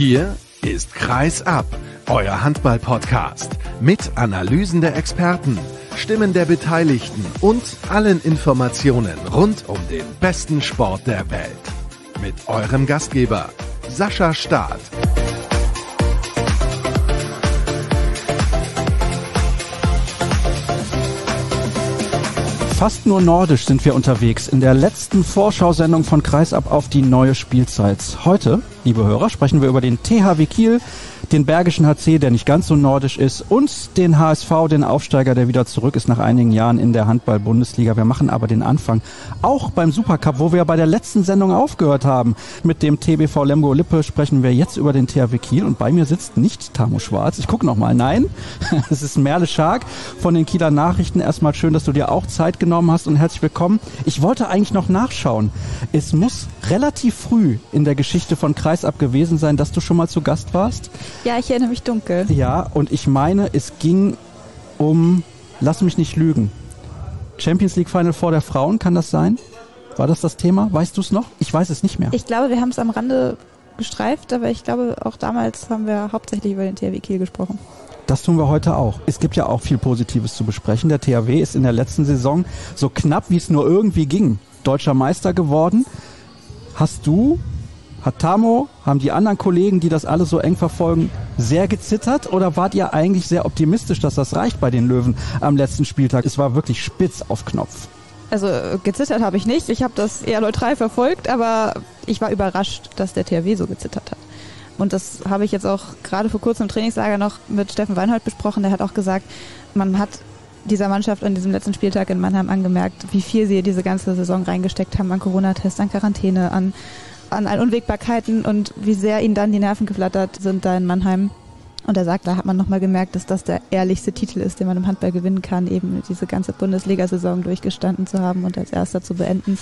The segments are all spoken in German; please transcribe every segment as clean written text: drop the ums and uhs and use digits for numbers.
Hier ist Kreis ab, euer Handball-Podcast mit Analysen der Experten, Stimmen der Beteiligten und allen Informationen rund um den besten Sport der Welt. Mit eurem Gastgeber Sascha Staat. Fast nur nordisch sind wir unterwegs in der letzten Vorschau-Sendung von Kreis ab auf die neue Spielzeit. Heute, liebe Hörer, sprechen wir über den THW Kiel, den Bergischen HC, der nicht ganz so nordisch ist, und den HSV, den Aufsteiger, der wieder zurück ist nach einigen Jahren in der Handball-Bundesliga. Wir machen aber den Anfang auch beim Supercup, wo wir bei der letzten Sendung aufgehört haben. Mit dem TBV Lemgo-Lippe sprechen wir jetzt über den THW Kiel und bei mir sitzt nicht Tamo Schwarz. Ich gucke nochmal, nein, es ist Merle Schark von den Kieler Nachrichten. Erstmal schön, dass du dir auch Zeit genommen hast und herzlich willkommen. Ich wollte eigentlich noch nachschauen. Es muss relativ früh in der Geschichte von Kreis ab gewesen sein, dass du schon mal zu Gast warst. Ja, ich erinnere mich dunkel. Ja, und ich meine, es ging um, lass mich nicht lügen, Champions League Final Four der Frauen, kann das sein? War das Thema? Weißt du es noch? Ich weiß es nicht mehr. Ich glaube, wir haben es am Rande gestreift, aber ich glaube, auch damals haben wir hauptsächlich über den THW Kiel gesprochen. Das tun wir heute auch. Es gibt ja auch viel Positives zu besprechen. Der THW ist in der letzten Saison so knapp, wie es nur irgendwie ging, deutscher Meister geworden. Hat Tamo, haben die anderen Kollegen, die das alles so eng verfolgen, sehr gezittert oder wart ihr eigentlich sehr optimistisch, dass das reicht bei den Löwen am letzten Spieltag? Es war wirklich spitz auf Knopf. Also gezittert habe ich nicht. Ich habe das eher neutral verfolgt, aber ich war überrascht, dass der THW so gezittert hat. Und das habe ich jetzt auch gerade vor kurzem im Trainingslager noch mit Steffen Weinhold besprochen. Der hat auch gesagt, man hat dieser Mannschaft an diesem letzten Spieltag in Mannheim angemerkt, wie viel sie diese ganze Saison reingesteckt haben an Corona-Tests, an Quarantäne, an Unwägbarkeiten und wie sehr ihnen dann die Nerven geflattert sind da in Mannheim. Und er sagt, da hat man nochmal gemerkt, dass das der ehrlichste Titel ist, den man im Handball gewinnen kann, eben diese ganze Bundesliga-Saison durchgestanden zu haben und als Erster zu beenden.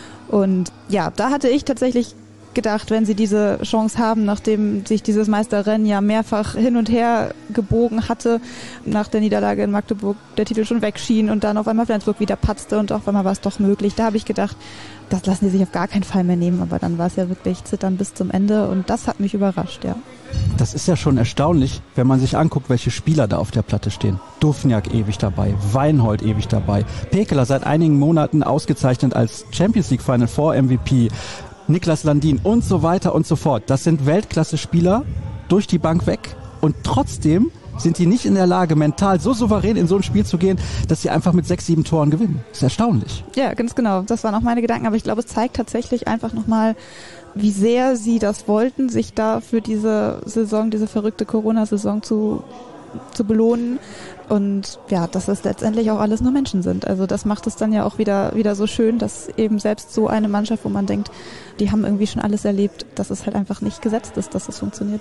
Und ja, da hatte ich tatsächlich gedacht, wenn sie diese Chance haben, nachdem sich dieses Meisterrennen ja mehrfach hin und her gebogen hatte, nach der Niederlage in Magdeburg der Titel schon wegschien und dann auf einmal Flensburg wieder patzte und auf einmal war es doch möglich. Da habe ich gedacht, das lassen die sich auf gar keinen Fall mehr nehmen, aber dann war es ja wirklich Zittern bis zum Ende und das hat mich überrascht, ja. Das ist ja schon erstaunlich, wenn man sich anguckt, welche Spieler da auf der Platte stehen. Dufniak ewig dabei, Weinhold ewig dabei, Pekeler seit einigen Monaten ausgezeichnet als Champions League Final Four MVP, Niklas Landin und so weiter und so fort. Das sind Weltklasse-Spieler durch die Bank weg und trotzdem sind die nicht in der Lage, mental so souverän in so ein Spiel zu gehen, dass sie einfach mit 6, 7 Toren gewinnen. Das ist erstaunlich. Ja, ganz genau. Das waren auch meine Gedanken, aber ich glaube, es zeigt tatsächlich einfach nochmal, wie sehr sie das wollten, sich da für diese Saison, diese verrückte Corona-Saison zu belohnen. Und ja, dass es letztendlich auch alles nur Menschen sind. Also das macht es dann ja auch wieder so schön, dass eben selbst so eine Mannschaft, wo man denkt, die haben irgendwie schon alles erlebt, dass es halt einfach nicht gesetzt ist, dass es funktioniert.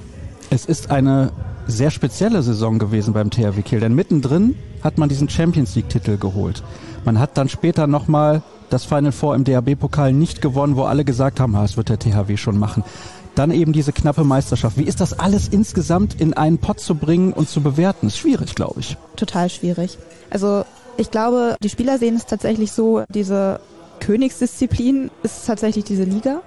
Es ist eine sehr spezielle Saison gewesen beim THW Kiel, denn mittendrin hat man diesen Champions League-Titel geholt. Man hat dann später nochmal das Final Four im DHB-Pokal nicht gewonnen, wo alle gesagt haben, das wird der THW schon machen. Dann eben diese knappe Meisterschaft. Wie ist das alles insgesamt in einen Pott zu bringen und zu bewerten? Ist schwierig, glaube ich. Total schwierig. Also ich glaube, die Spieler sehen es tatsächlich so, diese Königsdisziplin ist tatsächlich diese Liga,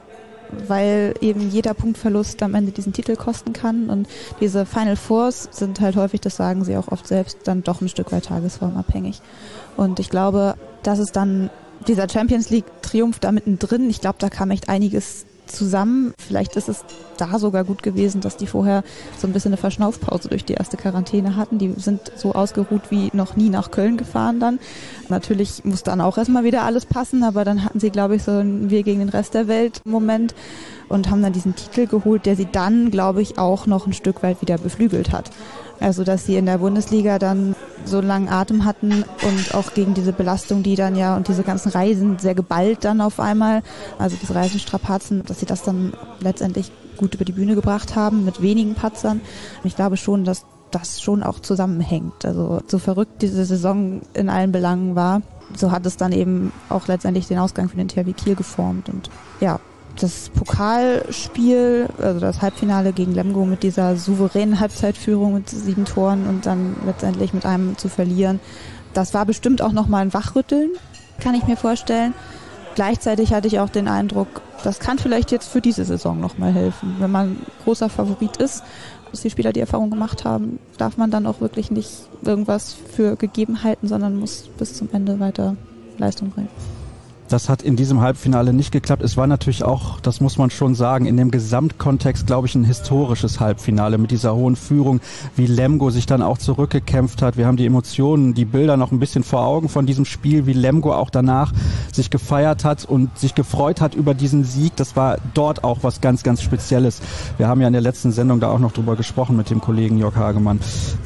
weil eben jeder Punktverlust am Ende diesen Titel kosten kann und diese Final Fours sind halt häufig, das sagen sie auch oft selbst, dann doch ein Stück weit tagesformabhängig. Und ich glaube, dass es dann dieser Champions League Triumph da mittendrin, ich glaube, da kam echt einiges zusammen. Vielleicht ist es da sogar gut gewesen, dass die vorher so ein bisschen eine Verschnaufpause durch die erste Quarantäne hatten. Die sind so ausgeruht wie noch nie nach Köln gefahren dann. Natürlich muss dann auch erstmal wieder alles passen, aber dann hatten sie, glaube ich, so ein Wir gegen den Rest der Welt Moment und haben dann diesen Titel geholt, der sie dann, glaube ich, auch noch ein Stück weit wieder beflügelt hat. Also, dass sie in der Bundesliga dann so einen langen Atem hatten und auch gegen diese Belastung, die dann ja und diese ganzen Reisen sehr geballt dann auf einmal, also diese Reisenstrapazen, dass sie das dann letztendlich gut über die Bühne gebracht haben mit wenigen Patzern. Ich glaube schon, dass das schon auch zusammenhängt. Also so verrückt diese Saison in allen Belangen war, so hat es dann eben auch letztendlich den Ausgang für den THW Kiel geformt und ja, das Pokalspiel, also das Halbfinale gegen Lemgo mit dieser souveränen Halbzeitführung mit 7 Toren und dann letztendlich mit einem zu verlieren, das war bestimmt auch nochmal ein Wachrütteln, kann ich mir vorstellen. gleichzeitig hatte ich auch den Eindruck, das kann vielleicht jetzt für diese Saison nochmal helfen. Wenn man großer Favorit ist, dass die Spieler die Erfahrung gemacht haben, darf man dann auch wirklich nicht irgendwas für gegeben halten, sondern muss bis zum Ende weiter Leistung bringen. Das hat in diesem Halbfinale nicht geklappt. Es war natürlich auch, das muss man schon sagen, in dem Gesamtkontext, glaube ich, ein historisches Halbfinale mit dieser hohen Führung, wie Lemgo sich dann auch zurückgekämpft hat. Wir haben die Emotionen, die Bilder noch ein bisschen vor Augen von diesem Spiel, wie Lemgo auch danach sich gefeiert hat und sich gefreut hat über diesen Sieg. Das war dort auch was ganz, ganz Spezielles. Wir haben ja in der letzten Sendung da auch noch drüber gesprochen mit dem Kollegen Jörg Hagemann.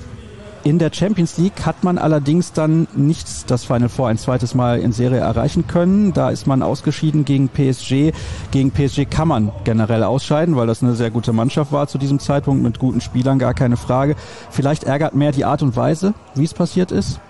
In der Champions League hat man allerdings dann nicht das Final Four ein zweites Mal in Serie erreichen können. Da ist man ausgeschieden gegen PSG. Gegen PSG kann man generell ausscheiden, weil das eine sehr gute Mannschaft war zu diesem Zeitpunkt mit guten Spielern, gar keine Frage. Vielleicht ärgert mehr die Art und Weise, wie es passiert ist?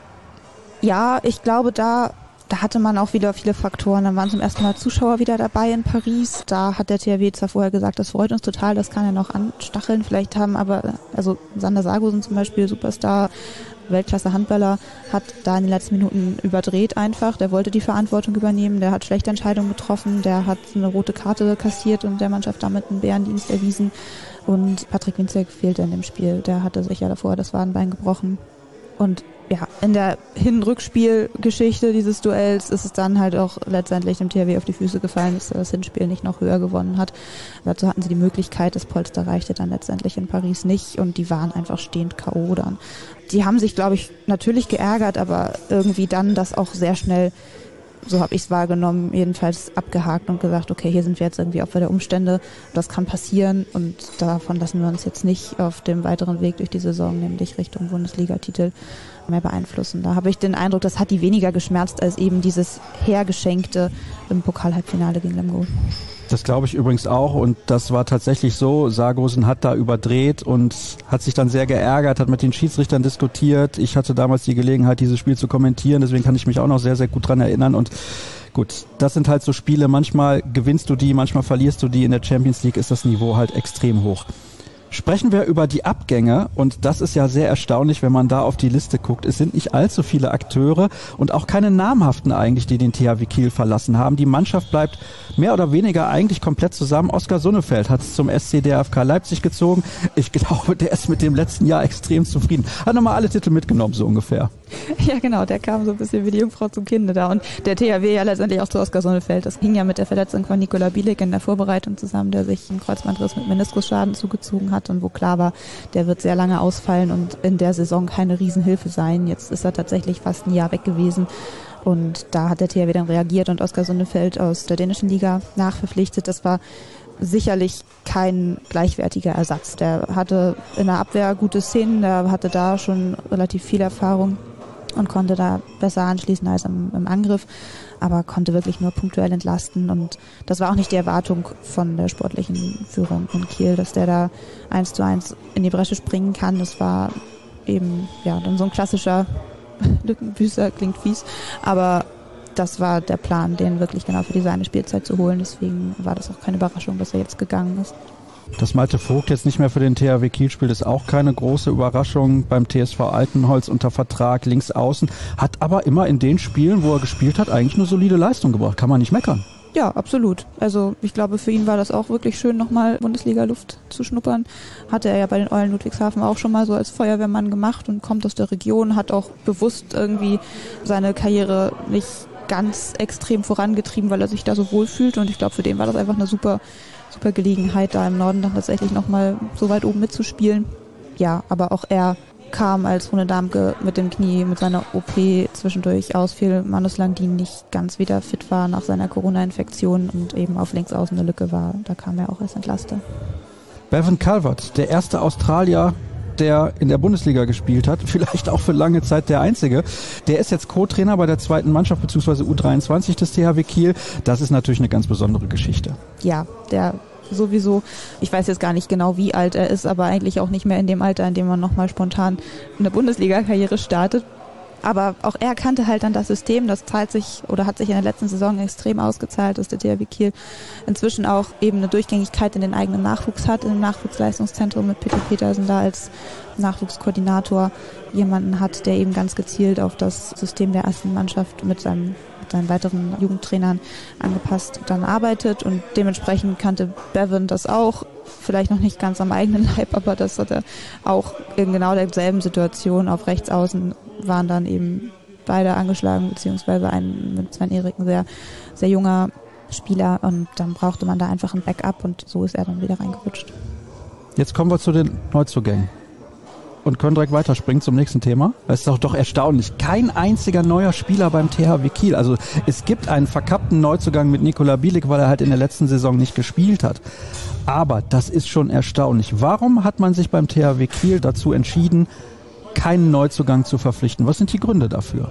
Ja, ich glaube, da hatte man auch wieder viele Faktoren. Dann waren zum ersten Mal Zuschauer wieder dabei in Paris. Da hat der THW zwar vorher gesagt, das freut uns total, das kann ja noch anstacheln. Vielleicht haben aber, also Sander Sargosen zum Beispiel, Superstar, Weltklasse-Handballer, hat da in den letzten Minuten überdreht einfach. Der wollte die Verantwortung übernehmen, der hat schlechte Entscheidungen getroffen, der hat eine rote Karte kassiert und der Mannschaft damit einen Bärendienst erwiesen. Und Patrick Winzek fehlte in dem Spiel. Der hatte sich ja davor das Wadenbein gebrochen. Und ja, in der Hin-Rückspiel-Geschichte dieses Duells ist es dann halt auch letztendlich dem THW auf die Füße gefallen, dass er das Hinspiel nicht noch höher gewonnen hat. Dazu hatten sie die Möglichkeit, das Polster reichte dann letztendlich in Paris nicht und die waren einfach stehend K.O. dann. Die haben sich, glaube ich, natürlich geärgert, aber irgendwie dann das auch sehr schnell, so habe ich es wahrgenommen, jedenfalls abgehakt und gesagt, okay, hier sind wir jetzt irgendwie Opfer der Umstände, das kann passieren und davon lassen wir uns jetzt nicht auf dem weiteren Weg durch die Saison, nämlich Richtung Bundesligatitel, mehr beeinflussen. Da habe ich den Eindruck, das hat die weniger geschmerzt als eben dieses Hergeschenkte im Pokalhalbfinale gegen Lemgo. Das glaube ich übrigens auch und das war tatsächlich so. Sargosen hat da überdreht und hat sich dann sehr geärgert, hat mit den Schiedsrichtern diskutiert. Ich hatte damals die Gelegenheit, dieses Spiel zu kommentieren, deswegen kann ich mich auch noch sehr, sehr gut dran erinnern und gut, das sind halt so Spiele, manchmal gewinnst du die, manchmal verlierst du die. In der Champions League ist das Niveau halt extrem hoch. Sprechen wir über die Abgänge und das ist ja sehr erstaunlich, wenn man da auf die Liste guckt. Es sind nicht allzu viele Akteure und auch keine namhaften eigentlich, die den THW Kiel verlassen haben. Die Mannschaft bleibt mehr oder weniger eigentlich komplett zusammen. Oskar Sonnefeld hat es zum SC DFK Leipzig gezogen. Ich glaube, der ist mit dem letzten Jahr extrem zufrieden. Hat nochmal alle Titel mitgenommen, so ungefähr. Ja, genau, der kam so ein bisschen wie die Jungfrau zum Kinde da und der THW ja letztendlich auch zu Oskar Sonnefeld. Das hing ja mit der Verletzung von Nikola Bielik in der Vorbereitung zusammen, der sich einen Kreuzbandriss mit Meniskusschaden zugezogen hat und wo klar war, der wird sehr lange ausfallen und in der Saison keine Riesenhilfe sein. Jetzt ist er tatsächlich fast ein Jahr weg gewesen und da hat der THW dann reagiert und Oskar Sonnefeld aus der dänischen Liga nachverpflichtet. Das war sicherlich kein gleichwertiger Ersatz. Der hatte in der Abwehr gute Szenen, der hatte da schon relativ viel Erfahrung und konnte da besser anschließen als im Angriff, aber konnte wirklich nur punktuell entlasten und das war auch nicht die Erwartung von der sportlichen Führung in Kiel, dass der da 1:1 in die Bresche springen kann. Das war eben ja dann so ein klassischer Lückenbüßer, klingt fies, aber das war der Plan, den wirklich genau für diese eine Spielzeit zu holen. Deswegen war das auch keine Überraschung, dass er jetzt gegangen ist. Dass Malte Vogt jetzt nicht mehr für den THW Kiel spielt, ist auch keine große Überraschung. Beim TSV Altenholz unter Vertrag, links außen, hat aber immer in den Spielen, wo er gespielt hat, eigentlich eine solide Leistung gebracht. Kann man nicht meckern. Ja, absolut. Also ich glaube, für ihn war das auch wirklich schön, nochmal Bundesliga-Luft zu schnuppern. Hatte er ja bei den Eulen Ludwigshafen auch schon mal so als Feuerwehrmann gemacht und kommt aus der Region, hat auch bewusst irgendwie seine Karriere nicht ganz extrem vorangetrieben, weil er sich da so wohl fühlt und ich glaube, für den war das einfach eine super Gelegenheit, da im Norden dann tatsächlich nochmal so weit oben mitzuspielen. Ja, aber auch er kam als Rune Damke mit dem Knie, mit seiner OP zwischendurch ausfiel. Manus Landin nicht ganz wieder fit war nach seiner Corona-Infektion und eben auf links außen eine Lücke war. Da kam er auch als Entlaster. Bevan Calvert, der erste Australier, der in der Bundesliga gespielt hat, vielleicht auch für lange Zeit der einzige. Der ist jetzt Co-Trainer bei der zweiten Mannschaft bzw. U23 des THW Kiel. Das ist natürlich eine ganz besondere Geschichte. Ja, der sowieso, ich weiß jetzt gar nicht genau, wie alt er ist, aber eigentlich auch nicht mehr in dem Alter, in dem man nochmal spontan eine Bundesliga-Karriere startet. Aber auch er kannte halt dann das System, das zahlt sich oder hat sich in der letzten Saison extrem ausgezahlt, dass der THW Kiel inzwischen auch eben eine Durchgängigkeit in den eigenen Nachwuchs hat, im Nachwuchsleistungszentrum mit Peter Petersen da als Nachwuchskoordinator jemanden hat, der eben ganz gezielt auf das System der ersten Mannschaft mit mit seinen weiteren Jugendtrainern angepasst dann arbeitet und dementsprechend kannte Bevan das auch, vielleicht noch nicht ganz am eigenen Leib, aber das hat er auch in genau derselben Situation auf Rechtsaußen waren dann eben beide angeschlagen, beziehungsweise ein mit Sven-Erik ein sehr, sehr junger Spieler und dann brauchte man da einfach ein Backup und so ist er dann wieder reingerutscht. Jetzt kommen wir zu den Neuzugängen und können direkt weiterspringen zum nächsten Thema. Das ist doch erstaunlich. Kein einziger neuer Spieler beim THW Kiel. Also es gibt einen verkappten Neuzugang mit Nikola Bielik, weil er halt in der letzten Saison nicht gespielt hat. Aber das ist schon erstaunlich. Warum hat man sich beim THW Kiel dazu entschieden, keinen Neuzugang zu verpflichten? Was sind die Gründe dafür?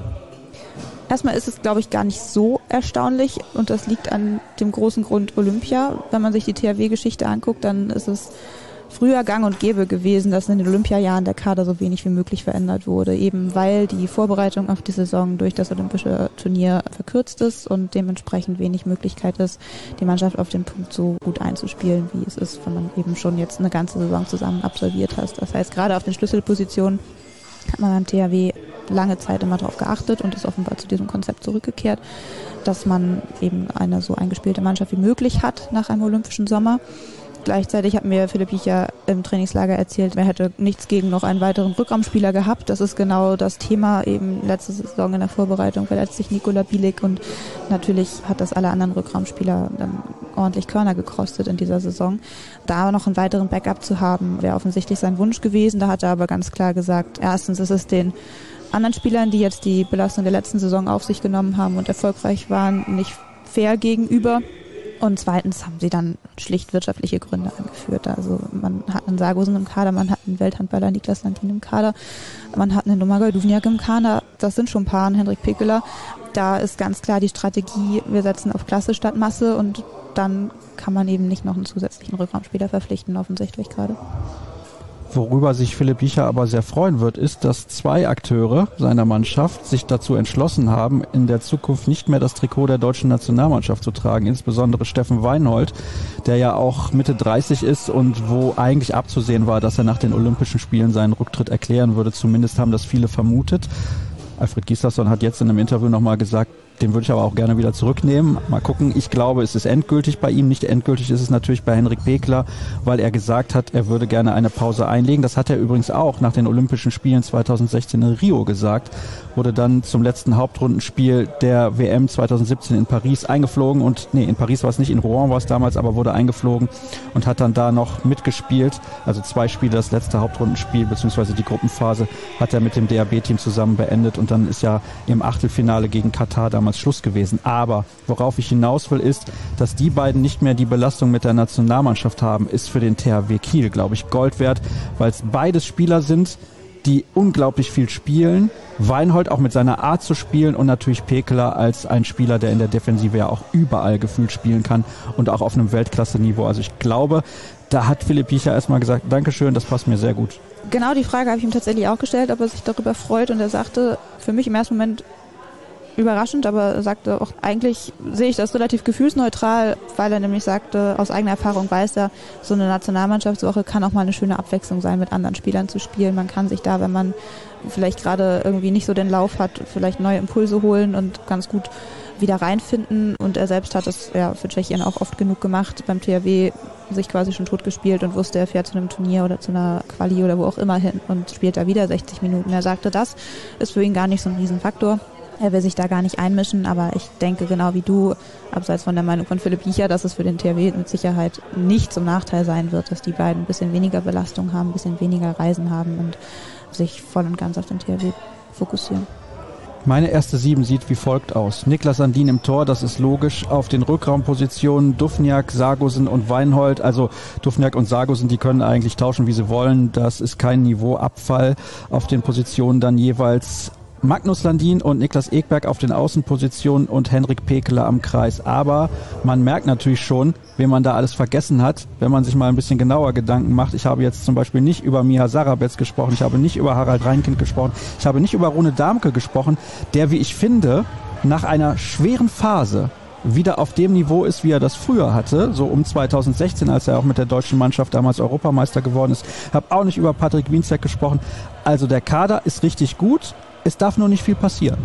Erstmal ist es, glaube ich, gar nicht so erstaunlich und das liegt an dem großen Grund Olympia. Wenn man sich die THW-Geschichte anguckt, dann ist es früher gang und gäbe gewesen, dass in den Olympiajahren der Kader so wenig wie möglich verändert wurde, eben weil die Vorbereitung auf die Saison durch das olympische Turnier verkürzt ist und dementsprechend wenig Möglichkeit ist, die Mannschaft auf den Punkt so gut einzuspielen, wie es ist, wenn man eben schon jetzt eine ganze Saison zusammen absolviert hat. Das heißt, gerade auf den Schlüsselpositionen hat man beim THW lange Zeit immer darauf geachtet und ist offenbar zu diesem Konzept zurückgekehrt, dass man eben eine so eingespielte Mannschaft wie möglich hat nach einem olympischen Sommer. Gleichzeitig hat mir Philipp Biecher im Trainingslager erzählt, er hätte nichts gegen noch einen weiteren Rückraumspieler gehabt. Das ist genau das Thema eben letzte Saison in der Vorbereitung, verletzt sich Nikola Bielik und natürlich hat das alle anderen Rückraumspieler dann ordentlich Körner gekostet in dieser Saison. Da noch einen weiteren Backup zu haben, wäre offensichtlich sein Wunsch gewesen. Da hat er aber ganz klar gesagt, erstens ist es den anderen Spielern, die jetzt die Belastung der letzten Saison auf sich genommen haben und erfolgreich waren, nicht fair gegenüber. Und zweitens haben sie dann schlicht wirtschaftliche Gründe angeführt. Also man hat einen Sargosen im Kader, man hat einen Welthandballer Niklas Landin im Kader, man hat einen Domagoj Duvniak im Kader. Das sind schon Paaren, Henrik Pekeler. Da ist ganz klar die Strategie, wir setzen auf Klasse statt Masse und dann kann man eben nicht noch einen zusätzlichen Rückraumspieler verpflichten, offensichtlich gerade. Worüber sich Philipp Biecher aber sehr freuen wird, ist, dass 2 Akteure seiner Mannschaft sich dazu entschlossen haben, in der Zukunft nicht mehr das Trikot der deutschen Nationalmannschaft zu tragen. Insbesondere Steffen Weinhold, der ja auch Mitte 30 ist und wo eigentlich abzusehen war, dass er nach den Olympischen Spielen seinen Rücktritt erklären würde. Zumindest haben das viele vermutet. Alfred Gislason hat jetzt in einem Interview nochmal gesagt, den würde ich aber auch gerne wieder zurücknehmen. Mal gucken, ich glaube, es ist endgültig bei ihm. Nicht endgültig ist es natürlich bei Henrik Pekeler, weil er gesagt hat, er würde gerne eine Pause einlegen. Das hat er übrigens auch nach den Olympischen Spielen 2016 in Rio gesagt. Wurde dann zum letzten Hauptrundenspiel der WM 2017 in Paris eingeflogen. In Paris war es nicht, in Rouen war es damals, aber wurde eingeflogen und hat dann da noch mitgespielt. Also 2 Spiele, das letzte Hauptrundenspiel bzw. die Gruppenphase hat er mit dem DAB-Team zusammen beendet und dann ist ja im Achtelfinale gegen Katar damals Schluss gewesen. Aber worauf ich hinaus will, ist, dass die beiden nicht mehr die Belastung mit der Nationalmannschaft haben, ist für den THW Kiel, glaube ich, Gold wert, weil es beides Spieler sind, die unglaublich viel spielen. Weinhold auch mit seiner Art zu spielen und natürlich Pekeler als ein Spieler, der in der Defensive ja auch überall gefühlt spielen kann und auch auf einem Weltklasse-Niveau. Also ich glaube, da hat Philipp Biecher erstmal gesagt, Dankeschön, das passt mir sehr gut. Genau die Frage habe ich ihm tatsächlich auch gestellt, ob er sich darüber freut und er sagte, für mich im ersten Moment überraschend, aber er sagte auch, eigentlich sehe ich das relativ gefühlsneutral, weil er nämlich sagte, aus eigener Erfahrung weiß er, so eine Nationalmannschaftswoche kann auch mal eine schöne Abwechslung sein, mit anderen Spielern zu spielen. Man kann sich da, wenn man vielleicht gerade irgendwie nicht so den Lauf hat, vielleicht neue Impulse holen und ganz gut wieder reinfinden. Und er selbst hat es ja für Tschechien auch oft genug gemacht, beim THW sich quasi schon tot gespielt und wusste, er fährt zu einem Turnier oder zu einer Quali oder wo auch immer hin und spielt da wieder 60 Minuten. Er sagte, das ist für ihn gar nicht so ein Riesenfaktor. Er will sich da gar nicht einmischen, aber ich denke genau wie du, abseits von der Meinung von Philipp Biecher, dass es für den THW mit Sicherheit nicht zum Nachteil sein wird, dass die beiden ein bisschen weniger Belastung haben, ein bisschen weniger Reisen haben und sich voll und ganz auf den THW fokussieren. Meine erste 7 sieht wie folgt aus. Niklas Landin im Tor, das ist logisch. Auf den Rückraumpositionen Duvniak, Sargosen und Weinhold. Also Duvniak und Sargosen, die können eigentlich tauschen, wie sie wollen. Das ist kein Niveauabfall. Auf den Positionen dann jeweils Magnus Landin und Niklas Ekberg auf den Außenpositionen und Henrik Pekeler am Kreis. Aber man merkt natürlich schon, wen man da alles vergessen hat, wenn man sich mal ein bisschen genauer Gedanken macht. Ich habe jetzt zum Beispiel nicht über Miha Sarabetz gesprochen, ich habe nicht über Harald Reinkind gesprochen, ich habe nicht über Rune Damke gesprochen, der, wie ich finde, nach einer schweren Phase wieder auf dem Niveau ist, wie er das früher hatte, so um 2016, als er auch mit der deutschen Mannschaft damals Europameister geworden ist. Ich habe auch nicht über Patrick Wienzek gesprochen. Also der Kader ist richtig gut. Es darf nur nicht viel passieren.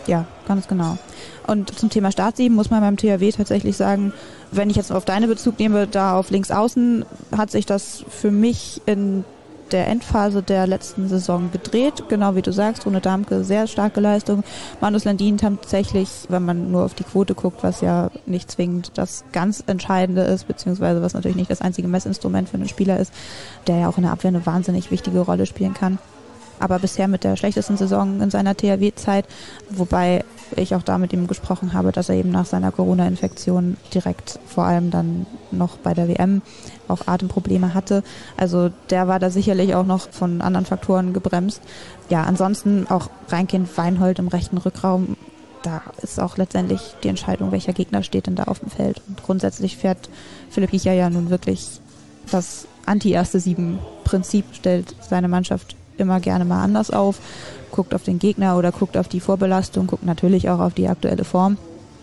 Ja, ganz genau. Und zum Thema Startsieben muss man beim THW tatsächlich sagen, wenn ich jetzt auf deine Bezug nehme, da auf links außen hat sich das für mich in der Endphase der letzten Saison gedreht. Genau wie du sagst, Rune Damke, sehr starke Leistung. Manus Landin tatsächlich, wenn man nur auf die Quote guckt, was ja nicht zwingend das ganz Entscheidende ist, beziehungsweise was natürlich nicht das einzige Messinstrument für einen Spieler ist, der ja auch in der Abwehr eine wahnsinnig wichtige Rolle spielen kann. Aber bisher mit der schlechtesten Saison in seiner THW-Zeit, wobei ich auch da mit ihm gesprochen habe, dass er eben nach seiner Corona-Infektion direkt vor allem dann noch bei der WM auch Atemprobleme hatte. Also der war da sicherlich auch noch von anderen Faktoren gebremst. Ja, ansonsten auch Reinkind-Weinhold im rechten Rückraum, da ist auch letztendlich die Entscheidung, welcher Gegner steht denn da auf dem Feld. Und grundsätzlich fährt Philipp Hiecher ja nun wirklich das Anti-Erste-Sieben-Prinzip, stellt seine Mannschaft immer gerne mal anders auf, guckt auf den Gegner oder guckt auf die Vorbelastung, guckt natürlich auch auf die aktuelle Form,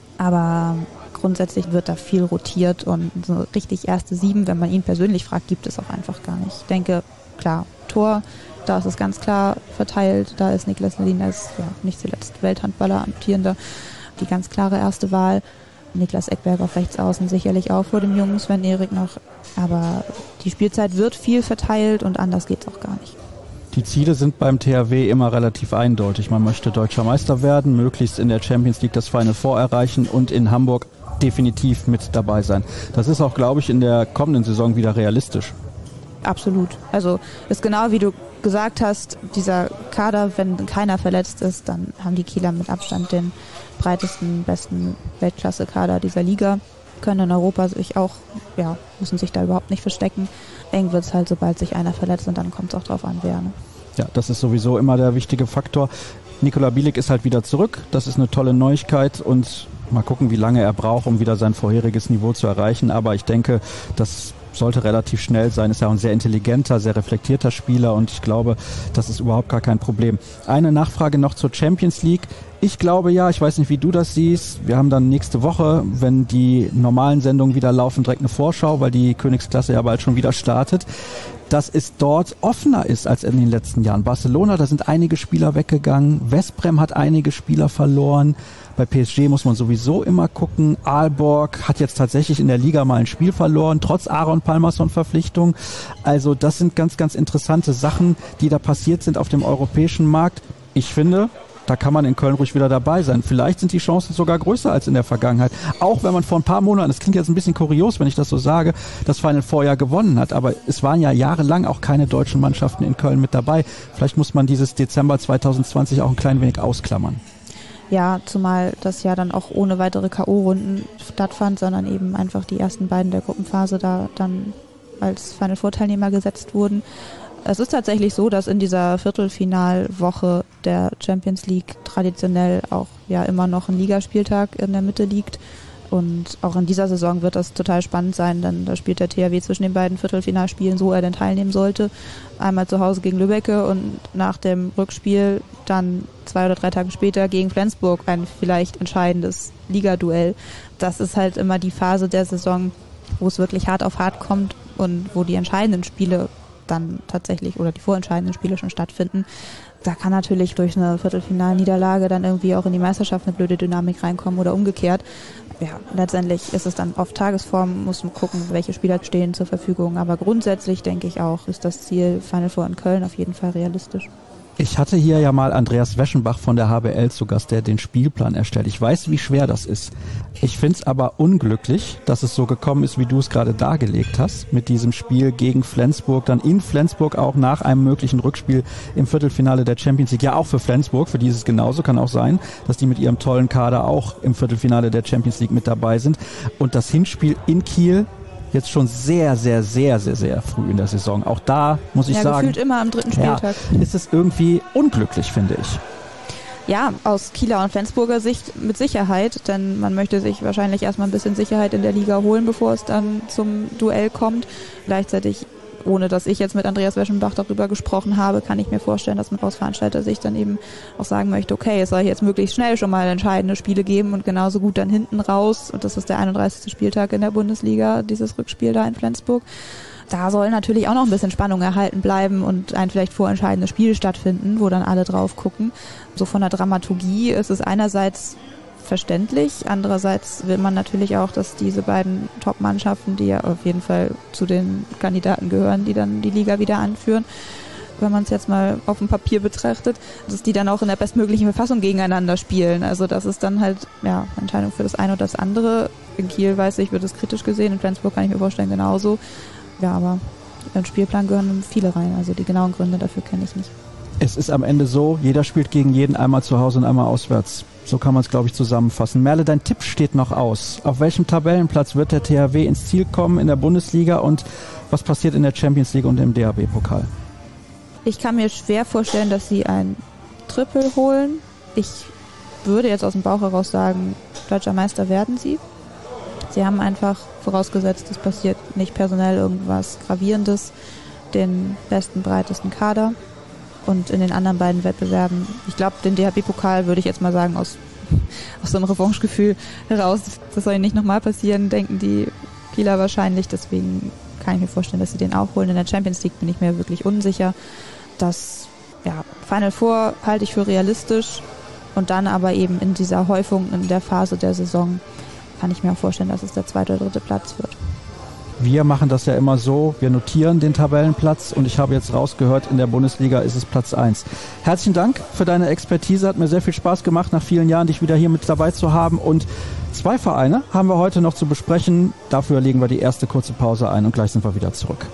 aber grundsätzlich wird da viel rotiert und so richtig erste Sieben, wenn man ihn persönlich fragt, gibt es auch einfach gar nicht. Ich denke, klar, Tor, da ist es ganz klar verteilt, da ist Niklas Landin als nicht zuletzt Welthandballer, amtierender, die ganz klare erste Wahl. Niklas Eckberg auf rechts außen sicherlich auch vor dem jungen Sven-Erik noch, aber die Spielzeit wird viel verteilt und anders geht's auch gar nicht. Die Ziele sind beim THW immer relativ eindeutig. Man möchte deutscher Meister werden, möglichst in der Champions League das Final Four erreichen und in Hamburg definitiv mit dabei sein. Das ist auch, glaube ich, in der kommenden Saison wieder realistisch. Absolut. Also ist genau wie du gesagt hast, dieser Kader, wenn keiner verletzt ist, dann haben die Kieler mit Abstand den breitesten, besten Weltklasse-Kader dieser Liga. Können in Europa sich auch, müssen sich da überhaupt nicht verstecken. Eng wird es halt, sobald sich einer verletzt und dann kommt es auch drauf an, wer. Ne? Ja, das ist sowieso immer der wichtige Faktor. Nikola Bielik ist halt wieder zurück. Das ist eine tolle Neuigkeit und mal gucken, wie lange er braucht, um wieder sein vorheriges Niveau zu erreichen. Aber ich denke, das sollte relativ schnell sein. Ist ja ein sehr intelligenter, sehr reflektierter Spieler und ich glaube, das ist überhaupt gar kein Problem. Eine Nachfrage noch zur Champions League. Ich glaube ja, ich weiß nicht, wie du das siehst. Wir haben dann nächste Woche, wenn die normalen Sendungen wieder laufen, direkt eine Vorschau, weil die Königsklasse ja bald schon wieder startet, dass es dort offener ist als in den letzten Jahren. Barcelona, da sind einige Spieler weggegangen. Westbrem hat einige Spieler verloren. Bei PSG muss man sowieso immer gucken. Aalborg hat jetzt tatsächlich in der Liga mal ein Spiel verloren, trotz Aaron Palmarsson-Verpflichtung. Also das sind ganz, ganz interessante Sachen, die da passiert sind auf dem europäischen Markt. Ich finde, da kann man in Köln ruhig wieder dabei sein. Vielleicht sind die Chancen sogar größer als in der Vergangenheit. Auch wenn man vor ein paar Monaten, das klingt jetzt ein bisschen kurios, wenn ich das so sage, das Final Four ja gewonnen hat. Aber es waren ja jahrelang auch keine deutschen Mannschaften in Köln mit dabei. Vielleicht muss man dieses Dezember 2020 auch ein klein wenig ausklammern. Ja, zumal das ja dann auch ohne weitere K.O.-Runden stattfand, sondern eben einfach die ersten beiden der Gruppenphase da dann als Final Four Teilnehmer gesetzt wurden. Es ist tatsächlich so, dass in dieser Viertelfinalwoche der Champions League traditionell auch immer noch ein Ligaspieltag in der Mitte liegt. Und auch in dieser Saison wird das total spannend sein, denn da spielt der THW zwischen den beiden Viertelfinalspielen, so er denn teilnehmen sollte. Einmal zu Hause gegen Lübbecke und nach dem Rückspiel dann 2 oder 3 Tage später gegen Flensburg ein vielleicht entscheidendes Ligaduell. Das ist halt immer die Phase der Saison, wo es wirklich hart auf hart kommt und wo die entscheidenden Spiele dann tatsächlich oder die vorentscheidenden Spiele schon stattfinden. Da kann natürlich durch eine Viertelfinalniederlage dann irgendwie auch in die Meisterschaft eine blöde Dynamik reinkommen oder umgekehrt. Ja, letztendlich ist es dann auf Tagesform, muss man gucken, welche Spieler stehen zur Verfügung. Aber grundsätzlich denke ich auch, ist das Ziel Final Four in Köln auf jeden Fall realistisch. Ich hatte hier ja mal Andreas Weschenbach von der HBL zu Gast, der den Spielplan erstellt. Ich weiß, wie schwer das ist. Ich finde es aber unglücklich, dass es so gekommen ist, wie du es gerade dargelegt hast, mit diesem Spiel gegen Flensburg, dann in Flensburg auch nach einem möglichen Rückspiel im Viertelfinale der Champions League. Ja, auch für Flensburg, für die ist es genauso, kann auch sein, dass die mit ihrem tollen Kader auch im Viertelfinale der Champions League mit dabei sind. Und das Hinspiel in Kiel jetzt schon sehr, sehr, sehr, sehr, sehr früh in der Saison. Auch da muss ich sagen, gefühlt immer am dritten Spieltag. Ist es irgendwie unglücklich, finde ich. Ja, aus Kieler und Flensburger Sicht mit Sicherheit, denn man möchte sich wahrscheinlich erstmal ein bisschen Sicherheit in der Liga holen, bevor es dann zum Duell kommt. Gleichzeitig, ohne dass ich jetzt mit Andreas Weschenbach darüber gesprochen habe, kann ich mir vorstellen, dass man aus Veranstalter-Sicht dann eben auch sagen möchte, okay, es soll jetzt möglichst schnell schon mal entscheidende Spiele geben und genauso gut dann hinten raus. Und das ist der 31. Spieltag in der Bundesliga, dieses Rückspiel da in Flensburg. Da soll natürlich auch noch ein bisschen Spannung erhalten bleiben und ein vielleicht vorentscheidendes Spiel stattfinden, wo dann alle drauf gucken. So von der Dramaturgie ist es einerseits verständlich, andererseits will man natürlich auch, dass diese beiden Top-Mannschaften, die ja auf jeden Fall zu den Kandidaten gehören, die dann die Liga wieder anführen, wenn man es jetzt mal auf dem Papier betrachtet, dass die dann auch in der bestmöglichen Verfassung gegeneinander spielen. Also das ist dann halt Entscheidung für das eine oder das andere. In Kiel, weiß ich, wird es kritisch gesehen, in Flensburg kann ich mir vorstellen genauso. Ja, aber in den Spielplan gehören viele rein, also die genauen Gründe dafür kenne ich nicht. Es ist am Ende so, jeder spielt gegen jeden, einmal zu Hause und einmal auswärts. So kann man es, glaube ich, zusammenfassen. Merle, dein Tipp steht noch aus. Auf welchem Tabellenplatz wird der THW ins Ziel kommen in der Bundesliga und was passiert in der Champions League und im DHB-Pokal? Ich kann mir schwer vorstellen, dass sie ein Triple holen. Ich würde jetzt aus dem Bauch heraus sagen, deutscher Meister werden sie. Sie haben einfach, vorausgesetzt, es passiert nicht personell irgendwas Gravierendes, den besten, breitesten Kader. Und in den anderen beiden Wettbewerben, ich glaube, den DHB-Pokal würde ich jetzt mal sagen, aus so einem Revanchegefühl heraus, das soll nicht nochmal passieren, denken die Kieler wahrscheinlich. Deswegen kann ich mir vorstellen, dass sie den auch holen. In der Champions League bin ich mir wirklich unsicher. Das Final Four halte ich für realistisch. Und dann aber eben in dieser Häufung in der Phase der Saison kann ich mir auch vorstellen, dass es der 2. oder 3. Platz wird. Wir machen das ja immer so, wir notieren den Tabellenplatz und ich habe jetzt rausgehört, in der Bundesliga ist es Platz 1. Herzlichen Dank für deine Expertise, hat mir sehr viel Spaß gemacht, nach vielen Jahren dich wieder hier mit dabei zu haben und 2 Vereine haben wir heute noch zu besprechen. Dafür legen wir die erste kurze Pause ein und gleich sind wir wieder zurück.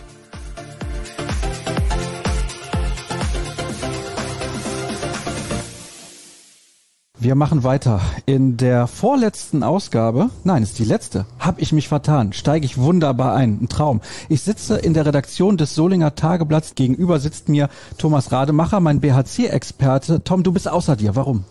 Wir machen weiter. In der vorletzten Ausgabe, nein, es ist die letzte, habe ich mich vertan, steige ich wunderbar ein, ein Traum. Ich sitze in der Redaktion des Solinger Tageblatts, gegenüber sitzt mir Thomas Rademacher, mein BHC-Experte. Tom, du bist außer dir, warum?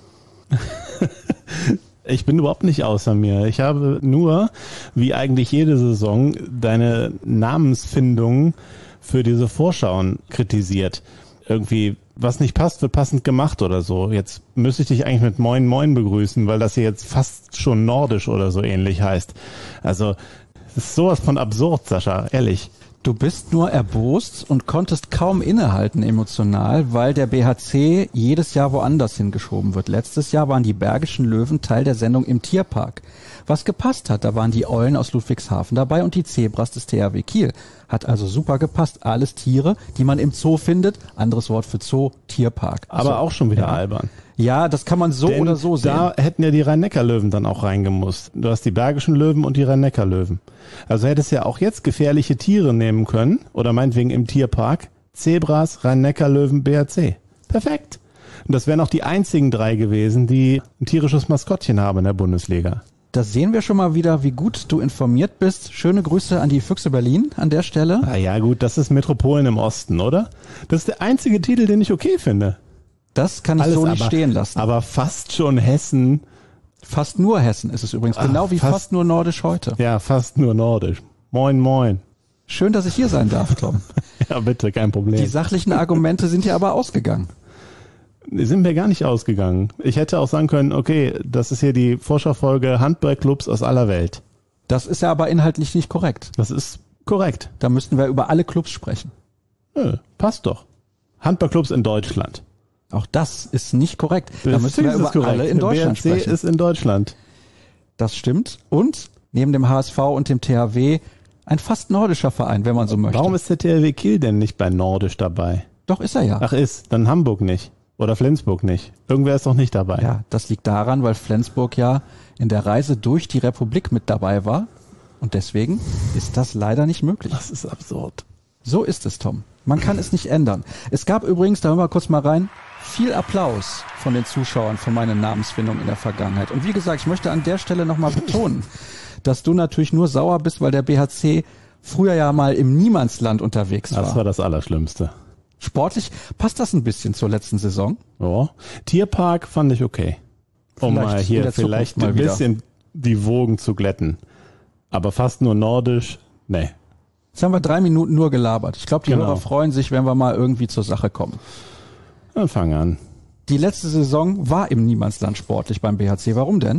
Ich bin überhaupt nicht außer mir. Ich habe nur, wie eigentlich jede Saison, deine Namensfindung für diese Vorschauen kritisiert. Irgendwie, was nicht passt, wird passend gemacht oder so. Jetzt müsste ich dich eigentlich mit Moin Moin begrüßen, weil das hier jetzt fast schon nordisch oder so ähnlich heißt. Also, das ist sowas von absurd, Sascha, ehrlich. Du bist nur erbost und konntest kaum innehalten emotional, weil der BHC jedes Jahr woanders hingeschoben wird. Letztes Jahr waren die Bergischen Löwen Teil der Sendung im Tierpark. Was gepasst hat, da waren die Eulen aus Ludwigshafen dabei und die Zebras des THW Kiel. Hat also super gepasst. Alles Tiere, die man im Zoo findet. Anderes Wort für Zoo, Tierpark. Aber so, auch schon wieder albern. Ja, das kann man so Denn oder so sehen. Da hätten ja die Rhein-Neckar-Löwen dann auch reingemusst. Du hast die Bergischen Löwen und die Rhein-Neckar-Löwen. Also hättest ja auch jetzt gefährliche Tiere nehmen können, oder meinetwegen im Tierpark, Zebras, Rhein-Neckar-Löwen, BHC. Perfekt. Und das wären auch die einzigen 3 gewesen, die ein tierisches Maskottchen haben in der Bundesliga. Da sehen wir schon mal wieder, wie gut du informiert bist. Schöne Grüße an die Füchse Berlin an der Stelle. Ah ja gut, das ist Metropolen im Osten, oder? Das ist der einzige Titel, den ich okay finde. Das kann ich so nicht stehen lassen. Aber fast schon Hessen. Fast nur Hessen ist es übrigens, genau wie fast nur Nordisch heute. Ja, fast nur Nordisch. Moin, moin. Schön, dass ich hier sein darf, Tom. Ja, bitte, kein Problem. Die sachlichen Argumente sind ja aber ausgegangen. Sind wir gar nicht ausgegangen. Ich hätte auch sagen können, okay, das ist hier die Vorschaufolge Handballclubs aus aller Welt. Das ist ja aber inhaltlich nicht korrekt. Das ist korrekt. Da müssten wir über alle Clubs sprechen. Nö, passt doch. Handballclubs in Deutschland. Auch das ist nicht korrekt. Da müssen wir über alle in Deutschland BRC sprechen. ist in Deutschland. Das stimmt. Und neben dem HSV und dem THW ein fast nordischer Verein, wenn man so möchte. Warum ist der THW Kiel denn nicht bei Nordisch dabei? Doch, ist er ja. Ach, ist. Dann Hamburg nicht. Oder Flensburg nicht. Irgendwer ist doch nicht dabei. Ja, das liegt daran, weil Flensburg ja in der Reise durch die Republik mit dabei war. Und deswegen ist das leider nicht möglich. Das ist absurd. So ist es, Tom. Man kann es nicht ändern. Es gab übrigens, da hören wir kurz mal rein, viel Applaus von den Zuschauern für meine Namensfindung in der Vergangenheit. Und wie gesagt, ich möchte an der Stelle nochmal betonen, dass du natürlich nur sauer bist, weil der BHC früher ja mal im Niemandsland unterwegs war. Das war das Allerschlimmste. Sportlich passt das ein bisschen zur letzten Saison. Ja. Tierpark fand ich okay. Um mal hier vielleicht ein bisschen die Wogen zu glätten. Aber fast nur nordisch, nee. Jetzt haben wir 3 Minuten nur gelabert. Ich glaube, die Hörer freuen sich, wenn wir mal irgendwie zur Sache kommen. Dann fang an. Die letzte Saison war im Niemandsland sportlich beim BHC. Warum denn?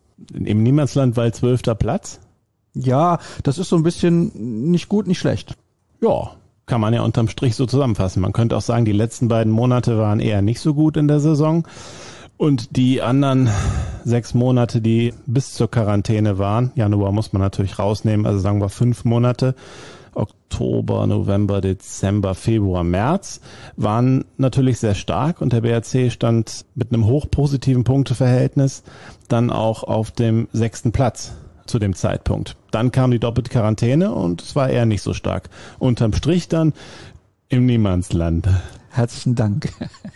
Im Niemandsland, weil 12. Platz? Ja, das ist so ein bisschen nicht gut, nicht schlecht. ja, kann man ja unterm Strich so zusammenfassen. Man könnte auch sagen, die letzten beiden Monate waren eher nicht so gut in der Saison. Und die anderen 6 Monate, die bis zur Quarantäne waren, Januar muss man natürlich rausnehmen, also sagen wir 5 Monate, Oktober, November, Dezember, Februar, März, waren natürlich sehr stark und der BRC stand mit einem hochpositiven Punkteverhältnis dann auch auf dem 6. Platz zu dem Zeitpunkt. Dann kam die doppelte Quarantäne und es war eher nicht so stark. Unterm Strich dann im Niemandsland. Herzlichen Dank.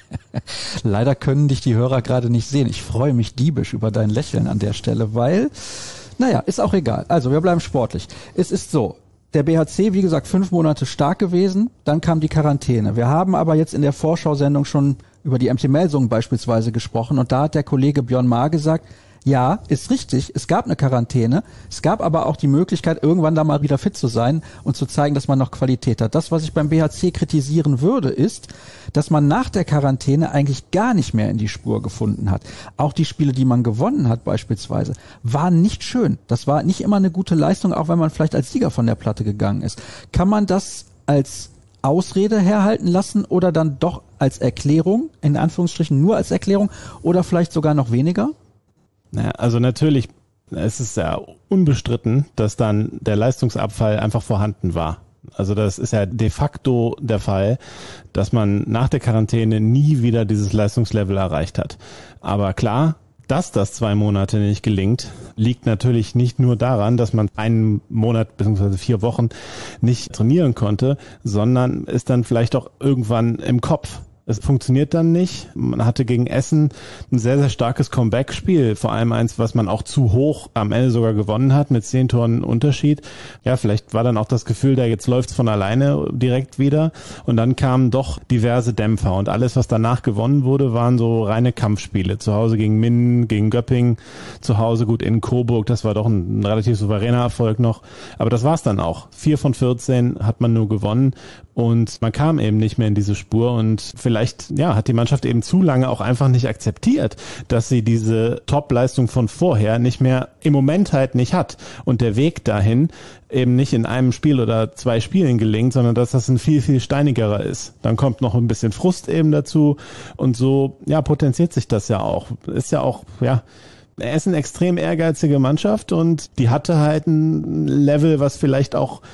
Leider können dich die Hörer gerade nicht sehen. Ich freue mich diebisch über dein Lächeln an der Stelle, weil, naja, ist auch egal. Also wir bleiben sportlich. Es ist so, der BHC, wie gesagt, 5 Monate stark gewesen, dann kam die Quarantäne. Wir haben aber jetzt in der Vorschau-Sendung schon über die MT Melsungen beispielsweise gesprochen und da hat der Kollege Björn Maar gesagt, ja, ist richtig, es gab eine Quarantäne, es gab aber auch die Möglichkeit, irgendwann da mal wieder fit zu sein und zu zeigen, dass man noch Qualität hat. Das, was ich beim BHC kritisieren würde, ist, dass man nach der Quarantäne eigentlich gar nicht mehr in die Spur gefunden hat. Auch die Spiele, die man gewonnen hat beispielsweise, waren nicht schön. Das war nicht immer eine gute Leistung, auch wenn man vielleicht als Sieger von der Platte gegangen ist. Kann man das als Ausrede herhalten lassen oder dann doch als Erklärung, in Anführungsstrichen nur als Erklärung oder vielleicht sogar noch weniger? Naja, also natürlich, es ist ja unbestritten, dass dann der Leistungsabfall einfach vorhanden war. Also das ist ja de facto der Fall, dass man nach der Quarantäne nie wieder dieses Leistungslevel erreicht hat. Aber klar, dass das 2 Monate nicht gelingt, liegt natürlich nicht nur daran, dass man einen Monat bzw. 4 Wochen nicht trainieren konnte, sondern ist dann vielleicht auch irgendwann im Kopf. Es funktioniert dann nicht. Man hatte gegen Essen ein sehr, sehr starkes Comeback-Spiel. Vor allem eins, was man auch zu hoch am Ende sogar gewonnen hat, mit 10 Toren Unterschied. Ja, vielleicht war dann auch das Gefühl, da jetzt läuft's von alleine direkt wieder. Und dann kamen doch diverse Dämpfer. Und alles, was danach gewonnen wurde, waren so reine Kampfspiele. Zu Hause gegen Minden, gegen Göppingen, zu Hause gut in Coburg. Das war doch ein relativ souveräner Erfolg noch. Aber das war's dann auch. 4 von 14 hat man nur gewonnen. Und man kam eben nicht mehr in diese Spur und vielleicht, ja, hat die Mannschaft eben zu lange auch einfach nicht akzeptiert, dass sie diese Top-Leistung von vorher nicht mehr im Moment halt nicht hat. Und der Weg dahin eben nicht in einem Spiel oder 2 Spielen gelingt, sondern dass das ein viel, viel steinigerer ist. Dann kommt noch ein bisschen Frust eben dazu und so, ja, potenziert sich das ja auch. Ist ja auch, ja, er ist eine extrem ehrgeizige Mannschaft und die hatte halt ein Level, was vielleicht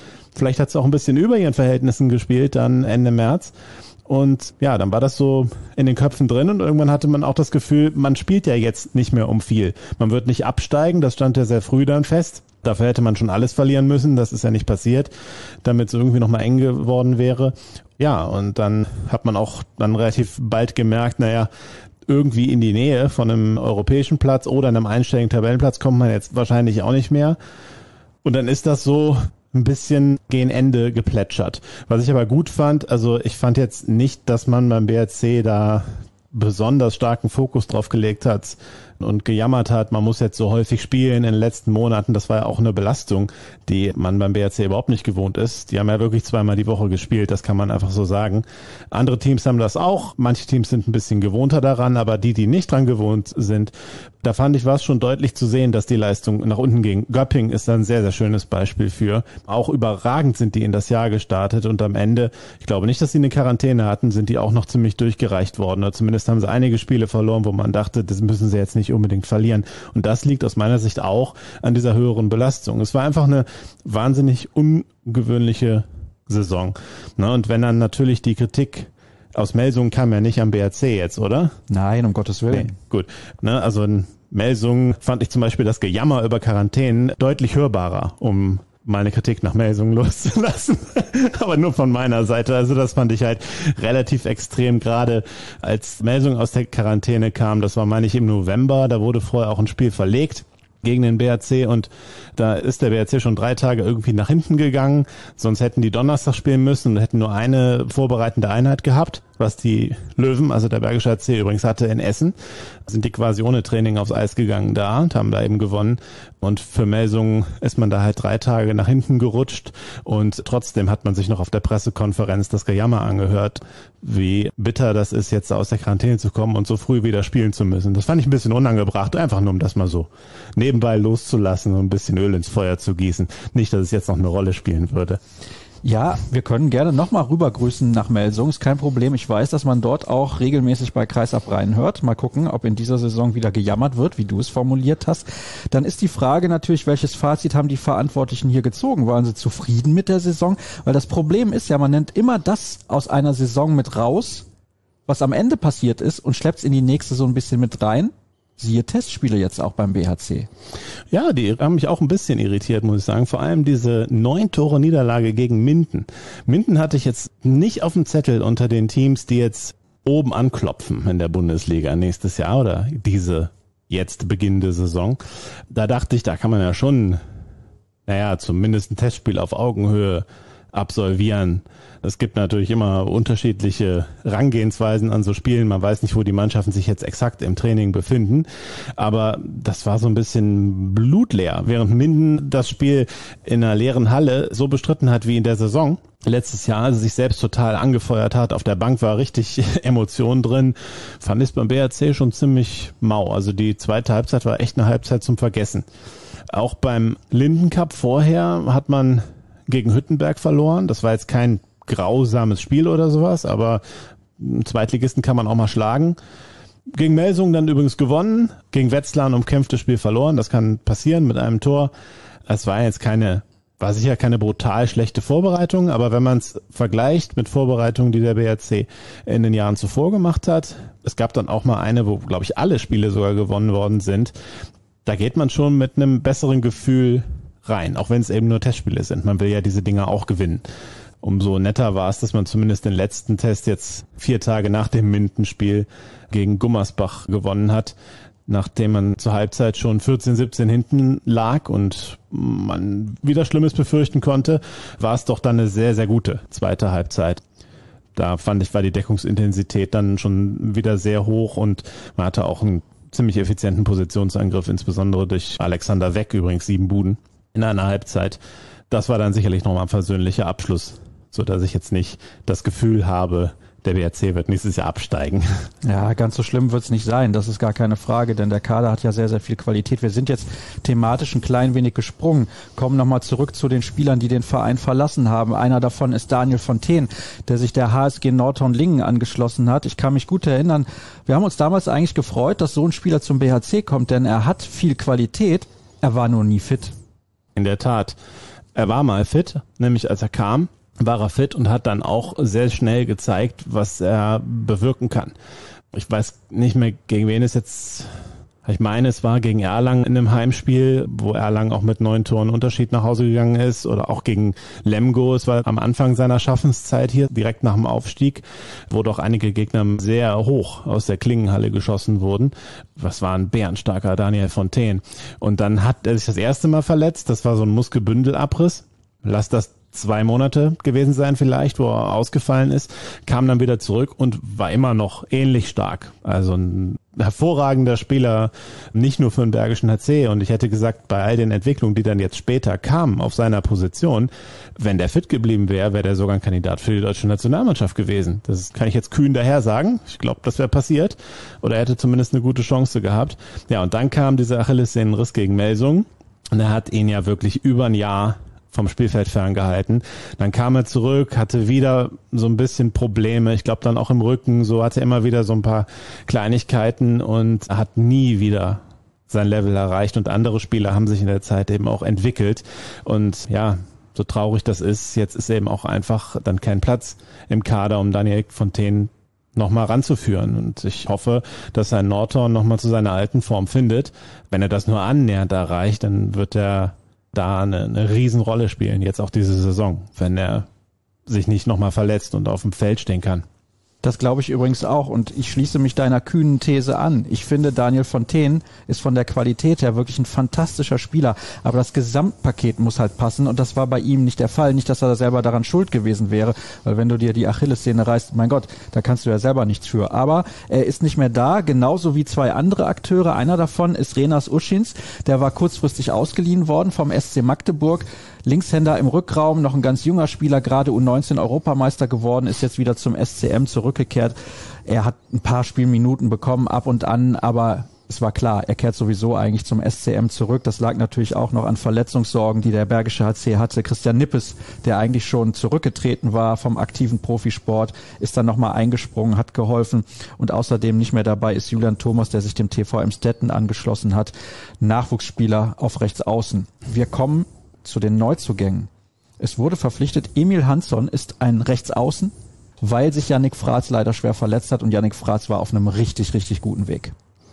hat es auch ein bisschen über ihren Verhältnissen gespielt, dann Ende März. Und ja, dann war das so in den Köpfen drin und irgendwann hatte man auch das Gefühl, man spielt ja jetzt nicht mehr um viel. Man wird nicht absteigen, das stand ja sehr früh dann fest. Dafür hätte man schon alles verlieren müssen, das ist ja nicht passiert, damit es irgendwie nochmal eng geworden wäre. Ja, und dann hat man auch dann relativ bald gemerkt, naja, irgendwie in die Nähe von einem europäischen Platz oder einem einstelligen Tabellenplatz kommt man jetzt wahrscheinlich auch nicht mehr. Und dann ist das so ein bisschen gegen Ende geplätschert. Was ich aber gut fand, also ich fand jetzt nicht, dass man beim BRC da besonders starken Fokus drauf gelegt hat und gejammert hat, man muss jetzt so häufig spielen in den letzten Monaten. Das war ja auch eine Belastung, die man beim BRC überhaupt nicht gewohnt ist. Die haben ja wirklich 2-mal die Woche gespielt, das kann man einfach so sagen. Andere Teams haben das auch, manche Teams sind ein bisschen gewohnter daran, aber die nicht dran gewohnt sind, da fand ich, war es schon deutlich zu sehen, dass die Leistung nach unten ging. Göppingen ist da ein sehr, sehr schönes Beispiel für. Auch überragend sind die in das Jahr gestartet und am Ende, ich glaube nicht, dass sie eine Quarantäne hatten, sind die auch noch ziemlich durchgereicht worden. Oder zumindest haben sie einige Spiele verloren, wo man dachte, das müssen sie jetzt nicht unbedingt verlieren. Und das liegt aus meiner Sicht auch an dieser höheren Belastung. Es war einfach eine wahnsinnig ungewöhnliche Saison. Und wenn dann natürlich die Kritik aus Melsungen kam ja nicht am BRC jetzt, oder? Nein, um Gottes Willen. Nee, gut. Also in Melsungen fand ich zum Beispiel das Gejammer über Quarantänen deutlich hörbarer, um meine Kritik nach Melsungen loszulassen. Aber nur von meiner Seite. Also das fand ich halt relativ extrem, gerade als Melsungen aus der Quarantäne kam. Das war, meine ich, im November. Da wurde vorher auch ein Spiel verlegt gegen den BRC und da ist der BRC schon 3 Tage irgendwie nach hinten gegangen. Sonst hätten die Donnerstag spielen müssen und hätten nur eine vorbereitende Einheit gehabt, was die Löwen, also der Bergische HC übrigens hatte in Essen. Sind die quasi ohne Training aufs Eis gegangen da und haben da eben gewonnen. Und für Melsungen ist man da halt 3 Tage nach hinten gerutscht und trotzdem hat man sich noch auf der Pressekonferenz das Gejammer angehört, wie bitter das ist, jetzt aus der Quarantäne zu kommen und so früh wieder spielen zu müssen. Das fand ich ein bisschen unangebracht, einfach nur um das mal so nebenbei loszulassen und ein bisschen Öl ins Feuer zu gießen. Nicht, dass es jetzt noch eine Rolle spielen würde. Ja, wir können gerne nochmal rübergrüßen nach Melsung, ist kein Problem. Ich weiß, dass man dort auch regelmäßig bei Kreisab reinhört. Mal gucken, ob in dieser Saison wieder gejammert wird, wie du es formuliert hast. Dann ist die Frage natürlich, welches Fazit haben die Verantwortlichen hier gezogen? Waren sie zufrieden mit der Saison? Weil das Problem ist ja, man nimmt immer das aus einer Saison mit raus, was am Ende passiert ist und schleppt es in die nächste so ein bisschen mit rein. Siehe Testspiele jetzt auch beim BHC. Ja, die haben mich auch ein bisschen irritiert, muss ich sagen. Vor allem diese 9-Tore-Niederlage gegen Minden. Minden hatte ich jetzt nicht auf dem Zettel unter den Teams, die jetzt oben anklopfen in der Bundesliga nächstes Jahr oder diese jetzt beginnende Saison. Da dachte ich, da kann man ja schon, zumindest ein Testspiel auf Augenhöhe absolvieren. Es gibt natürlich immer unterschiedliche Herangehensweisen an so Spielen. Man weiß nicht, wo die Mannschaften sich jetzt exakt im Training befinden. Aber das war so ein bisschen blutleer. Während Minden das Spiel in einer leeren Halle so bestritten hat wie in der Saison letztes Jahr, also sich selbst total angefeuert hat. Auf der Bank war richtig Emotion drin. Fand ich es beim BHC schon ziemlich mau. Also die zweite Halbzeit war echt eine Halbzeit zum Vergessen. Auch beim Linden Cup vorher hat man gegen Hüttenberg verloren. Das war jetzt kein grausames Spiel oder sowas, aber einen Zweitligisten kann man auch mal schlagen. Gegen Melsung dann übrigens gewonnen, gegen Wetzlar ein umkämpftes Spiel verloren. Das kann passieren mit einem Tor. Es war jetzt war sicher keine brutal schlechte Vorbereitung, aber wenn man es vergleicht mit Vorbereitungen, die der BRC in den Jahren zuvor gemacht hat, es gab dann auch mal eine, wo, glaube ich, alle Spiele sogar gewonnen worden sind. Da geht man schon mit einem besseren Gefühl rein, auch wenn es eben nur Testspiele sind. Man will ja diese Dinger auch gewinnen. Umso netter war es, dass man zumindest den letzten Test jetzt 4 Tage nach dem Mindenspiel gegen Gummersbach gewonnen hat, nachdem man zur Halbzeit schon 14-17 hinten lag und man wieder Schlimmes befürchten konnte, war es doch dann eine sehr, sehr gute zweite Halbzeit. Da fand ich, war die Deckungsintensität dann schon wieder sehr hoch und man hatte auch einen ziemlich effizienten Positionsangriff, insbesondere durch Alexander Weck, übrigens 7 Buden in einer Halbzeit. Das war dann sicherlich nochmal ein versöhnlicher Abschluss, so dass ich jetzt nicht das Gefühl habe, der BRC wird nächstes Jahr absteigen. Ja, ganz so schlimm wird's nicht sein, das ist gar keine Frage, denn der Kader hat ja sehr, sehr viel Qualität. Wir sind jetzt thematisch ein klein wenig gesprungen, kommen nochmal zurück zu den Spielern, die den Verein verlassen haben. Einer davon ist Daniel Fontaine, der sich der HSG Nordhorn-Lingen angeschlossen hat. Ich kann mich gut erinnern, wir haben uns damals eigentlich gefreut, dass so ein Spieler zum BHC kommt, denn er hat viel Qualität, er war nur nie fit. In der Tat, er war mal fit, nämlich als er kam, war er fit und hat dann auch sehr schnell gezeigt, was er bewirken kann. Ich weiß nicht mehr, gegen wen es jetzt, ich meine, es war gegen Erlangen in einem Heimspiel, wo Erlangen auch mit 9 Toren Unterschied nach Hause gegangen ist, oder auch gegen Lemgo. Es war am Anfang seiner Schaffenszeit hier, direkt nach dem Aufstieg, wo doch einige Gegner sehr hoch aus der Klingenhalle geschossen wurden. Das war ein bärenstarker Daniel Fontaine. Und dann hat er sich das erste Mal verletzt, das war so ein Muskelbündelabriss. Lass das 2 Monate gewesen sein vielleicht, wo er ausgefallen ist, kam dann wieder zurück und war immer noch ähnlich stark. Also ein hervorragender Spieler, nicht nur für den Bergischen HC. Und ich hätte gesagt, bei all den Entwicklungen, die dann jetzt später kamen auf seiner Position, wenn der fit geblieben wäre, wäre der sogar ein Kandidat für die deutsche Nationalmannschaft gewesen. Das kann ich jetzt kühn daher sagen. Ich glaube, das wäre passiert. Oder er hätte zumindest eine gute Chance gehabt. Ja, und dann kam dieser Achillessehnenriss gegen Melsung. Und er hat ihn ja wirklich über ein Jahr vom Spielfeld ferngehalten. Dann kam er zurück, hatte wieder so ein bisschen Probleme. Ich glaube dann auch im Rücken, so hatte er immer wieder so ein paar Kleinigkeiten und hat nie wieder sein Level erreicht. Und andere Spieler haben sich in der Zeit eben auch entwickelt. Und ja, so traurig das ist, jetzt ist eben auch einfach dann kein Platz im Kader, um Daniel Fontaine nochmal ranzuführen. Und ich hoffe, dass er in Nordhorn nochmal zu seiner alten Form findet. Wenn er das nur annähernd erreicht, dann wird er da eine Riesenrolle spielen, jetzt auch diese Saison, wenn er sich nicht nochmal verletzt und auf dem Feld stehen kann. Das glaube ich übrigens auch und ich schließe mich deiner kühnen These an. Ich finde, Daniel Fontaine ist von der Qualität her wirklich ein fantastischer Spieler, aber das Gesamtpaket muss halt passen und das war bei ihm nicht der Fall. Nicht, dass er selber daran schuld gewesen wäre, weil wenn du dir die Achillessehne reißt, mein Gott, da kannst du ja selber nichts für. Aber er ist nicht mehr da, genauso wie 2 andere Akteure. Einer davon ist Renas Uschins, der war kurzfristig ausgeliehen worden vom SC Magdeburg. Linkshänder im Rückraum, noch ein ganz junger Spieler, gerade U19 Europameister geworden, ist jetzt wieder zum SCM zurückgekehrt. Er hat ein paar Spielminuten bekommen, ab und an, aber es war klar, er kehrt sowieso eigentlich zum SCM zurück. Das lag natürlich auch noch an Verletzungssorgen, die der Bergische HC hatte. Christian Nippes, der eigentlich schon zurückgetreten war vom aktiven Profisport, ist dann nochmal eingesprungen, hat geholfen. Und außerdem nicht mehr dabei ist Julian Thomas, der sich dem TV Emstetten angeschlossen hat. Nachwuchsspieler auf rechts außen. Wir kommen zu den Neuzugängen. Es wurde verpflichtet, Emil Hansson ist ein Rechtsaußen, weil sich Yannick Fraß leider schwer verletzt hat und Yannick Fraß war auf einem richtig, richtig guten Weg.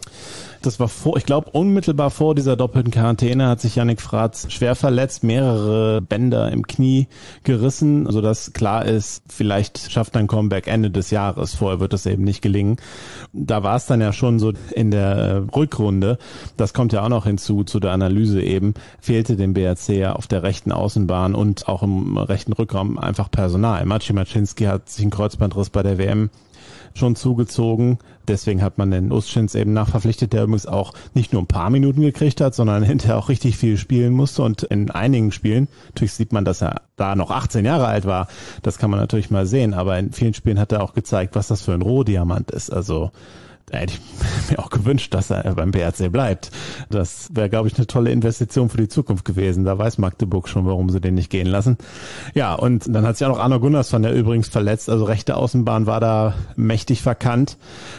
Das war ich glaube, unmittelbar vor dieser doppelten Quarantäne hat sich Yannick Fraß schwer verletzt, mehrere Bänder im Knie gerissen, sodass klar ist, vielleicht schafft er ein Comeback Ende des Jahres. Vorher wird es eben nicht gelingen. Da war es dann ja schon so in der Rückrunde, das kommt ja auch noch hinzu, zu der Analyse eben, fehlte dem BRC ja auf der rechten Außenbahn und auch im rechten Rückraum einfach Personal. Maciej Maczynski hat sich einen Kreuzbandriss bei der WM schon zugezogen. Deswegen hat man den Uschins eben nachverpflichtet, der übrigens auch nicht nur ein paar Minuten gekriegt hat, sondern hinterher auch richtig viel spielen musste. Und in einigen Spielen, natürlich sieht man, dass er da noch 18 Jahre alt war. Das kann man natürlich mal sehen. Aber in vielen Spielen hat er auch gezeigt, was das für ein Rohdiamant ist. Also da hätte ich mir auch gewünscht, dass er beim BRC bleibt. Das wäre, glaube ich, eine tolle Investition für die Zukunft gewesen. Da weiß Magdeburg schon, warum sie den nicht gehen lassen. Ja, und dann hat sich auch noch Arno Gunnarsson, der übrigens verletzt. Also rechte Außenbahn war da mächtig verkannt.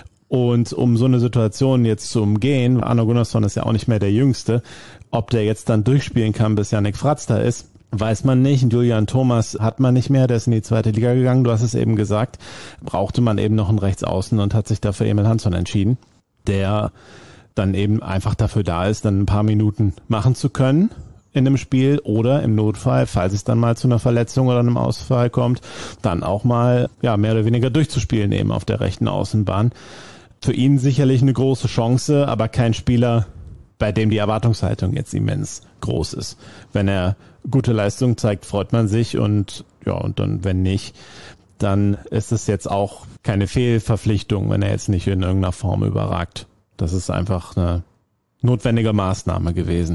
Und um so eine Situation jetzt zu umgehen, Arno Gunnarsson ist ja auch nicht mehr der Jüngste, ob der jetzt dann durchspielen kann, bis Yannick Fraß da ist, weiß man nicht. Julian Thomas hat man nicht mehr, der ist in die zweite Liga gegangen, du hast es eben gesagt, brauchte man eben noch einen Rechtsaußen und hat sich dafür Emil Hansson entschieden, der dann eben einfach dafür da ist, dann ein paar Minuten machen zu können in einem Spiel oder im Notfall, falls es dann mal zu einer Verletzung oder einem Ausfall kommt, dann auch mal ja mehr oder weniger durchzuspielen eben auf der rechten Außenbahn. Für ihn sicherlich eine große Chance, aber kein Spieler, bei dem die Erwartungshaltung jetzt immens groß ist. Wenn er gute Leistung zeigt, freut man sich und ja, und dann, wenn nicht, dann ist es jetzt auch keine Fehlverpflichtung, wenn er jetzt nicht in irgendeiner Form überragt. Das ist einfach eine notwendige Maßnahme gewesen.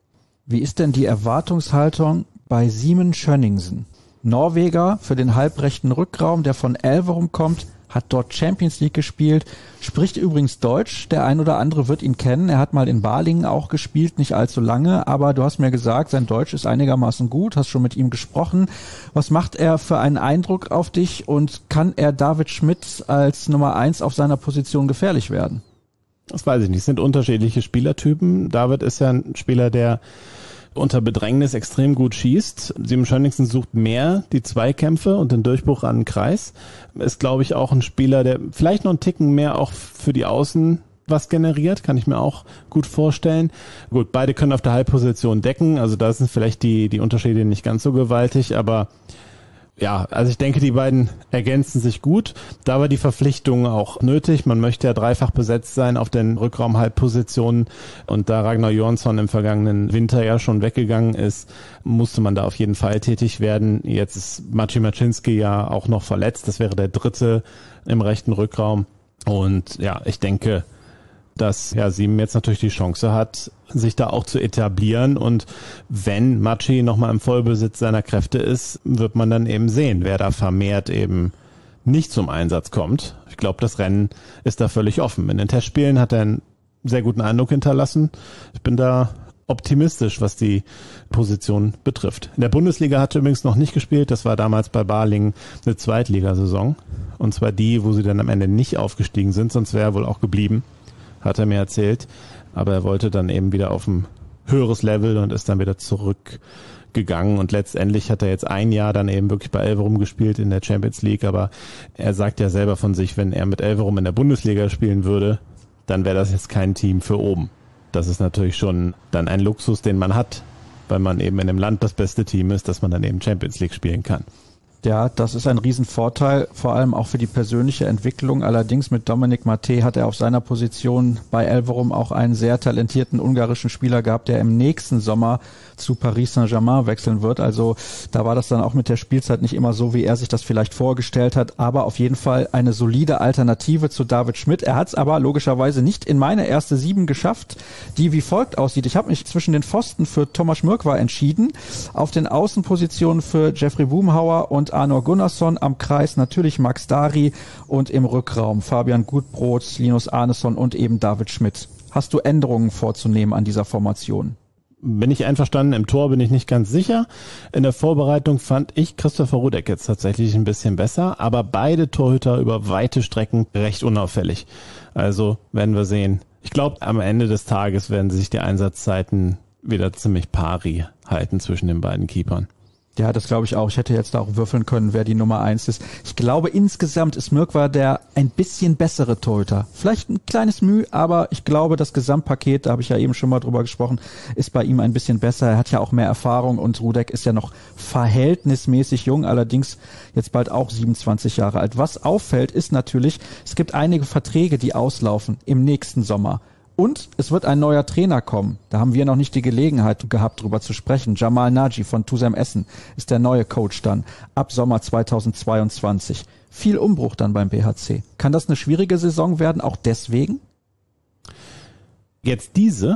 Wie ist denn die Erwartungshaltung bei Simon Schönningsen? Norweger für den halbrechten Rückraum, der von Elverum kommt, hat dort Champions League gespielt, spricht übrigens Deutsch. Der ein oder andere wird ihn kennen. Er hat mal in Balingen auch gespielt, nicht allzu lange, aber du hast mir gesagt, sein Deutsch ist einigermaßen gut, hast schon mit ihm gesprochen. Was macht er für einen Eindruck auf dich und kann er David Schmidt als Nummer 1 auf seiner Position gefährlich werden? Das weiß ich nicht. Es sind unterschiedliche Spielertypen. David ist ja ein Spieler, der unter Bedrängnis extrem gut schießt. Simon Schönningsen sucht mehr die Zweikämpfe und den Durchbruch an den Kreis. Ist, glaube ich, auch ein Spieler, der vielleicht noch einen Ticken mehr auch für die Außen was generiert, kann ich mir auch gut vorstellen. Gut, beide können auf der Halbposition decken, also da sind vielleicht die Unterschiede nicht ganz so gewaltig, aber ja, also ich denke, die beiden ergänzen sich gut. Da war die Verpflichtung auch nötig. Man möchte ja dreifach besetzt sein auf den Rückraum-Halbpositionen. Und da Ragnar Johansson im vergangenen Winter ja schon weggegangen ist, musste man da auf jeden Fall tätig werden. Jetzt ist Maciej Maczynski ja auch noch verletzt. Das wäre der dritte im rechten Rückraum. Und ja, ich denke, dass ja Simon jetzt natürlich die Chance hat, sich da auch zu etablieren. Und wenn Maciej nochmal im Vollbesitz seiner Kräfte ist, wird man dann eben sehen, wer da vermehrt eben nicht zum Einsatz kommt. Ich glaube, das Rennen ist da völlig offen. In den Testspielen hat er einen sehr guten Eindruck hinterlassen. Ich bin da optimistisch, was die Position betrifft. In der Bundesliga hat er übrigens noch nicht gespielt. Das war damals bei Balingen eine Zweitligasaison. Und zwar die, wo sie dann am Ende nicht aufgestiegen sind, sonst wäre er wohl auch geblieben, hat er mir erzählt. Aber er wollte dann eben wieder auf ein höheres Level und ist dann wieder zurückgegangen. Und letztendlich hat er jetzt ein Jahr dann eben wirklich bei Elverum gespielt in der Champions League. Aber er sagt ja selber von sich, wenn er mit Elverum in der Bundesliga spielen würde, dann wäre das jetzt kein Team für oben. Das ist natürlich schon dann ein Luxus, den man hat, weil man eben in dem Land das beste Team ist, dass man dann eben Champions League spielen kann. Ja, das ist ein Riesenvorteil, vor allem auch für die persönliche Entwicklung. Allerdings mit Dominik Maté hat er auf seiner Position bei Elverum auch einen sehr talentierten ungarischen Spieler gehabt, der im nächsten Sommer zu Paris Saint-Germain wechseln wird. Also da war das dann auch mit der Spielzeit nicht immer so, wie er sich das vielleicht vorgestellt hat, aber auf jeden Fall eine solide Alternative zu David Schmidt. Er hat es aber logischerweise nicht in meine erste 7 geschafft, die wie folgt aussieht. Ich habe mich zwischen den Pfosten für Tomasz Mrkwa entschieden, auf den Außenpositionen für Jeffrey Boomhauer und Arno Gunnarsson, am Kreis natürlich Max Dari und im Rückraum Fabian Gutbrot, Linus Arneson und eben David Schmidt. hast du Änderungen vorzunehmen an dieser Formation? Bin ich einverstanden, im Tor bin ich nicht ganz sicher. In der Vorbereitung fand ich Christopher Rudek jetzt tatsächlich ein bisschen besser, aber beide Torhüter über weite Strecken recht unauffällig. Also werden wir sehen. Ich glaube, am Ende des Tages werden sich die Einsatzzeiten wieder ziemlich pari halten zwischen den beiden Keepern. Ja, das glaube ich auch. Ich hätte jetzt auch würfeln können, wer die Nummer 1 ist. Ich glaube, insgesamt ist Mirkwa der ein bisschen bessere Torhüter. Vielleicht ein kleines Mühe, aber ich glaube, das Gesamtpaket, da habe ich ja eben schon mal drüber gesprochen, ist bei ihm ein bisschen besser. Er hat ja auch mehr Erfahrung und Rudek ist ja noch verhältnismäßig jung, allerdings jetzt bald auch 27 Jahre alt. Was auffällt, ist natürlich, es gibt einige Verträge, die auslaufen im nächsten Sommer. Und es wird ein neuer Trainer kommen. Da haben wir noch nicht die Gelegenheit gehabt, drüber zu sprechen. Jamal Naji von Tusem Essen ist der neue Coach dann ab Sommer 2022. Viel Umbruch dann beim BHC. Kann das eine schwierige Saison werden, auch deswegen? Jetzt diese?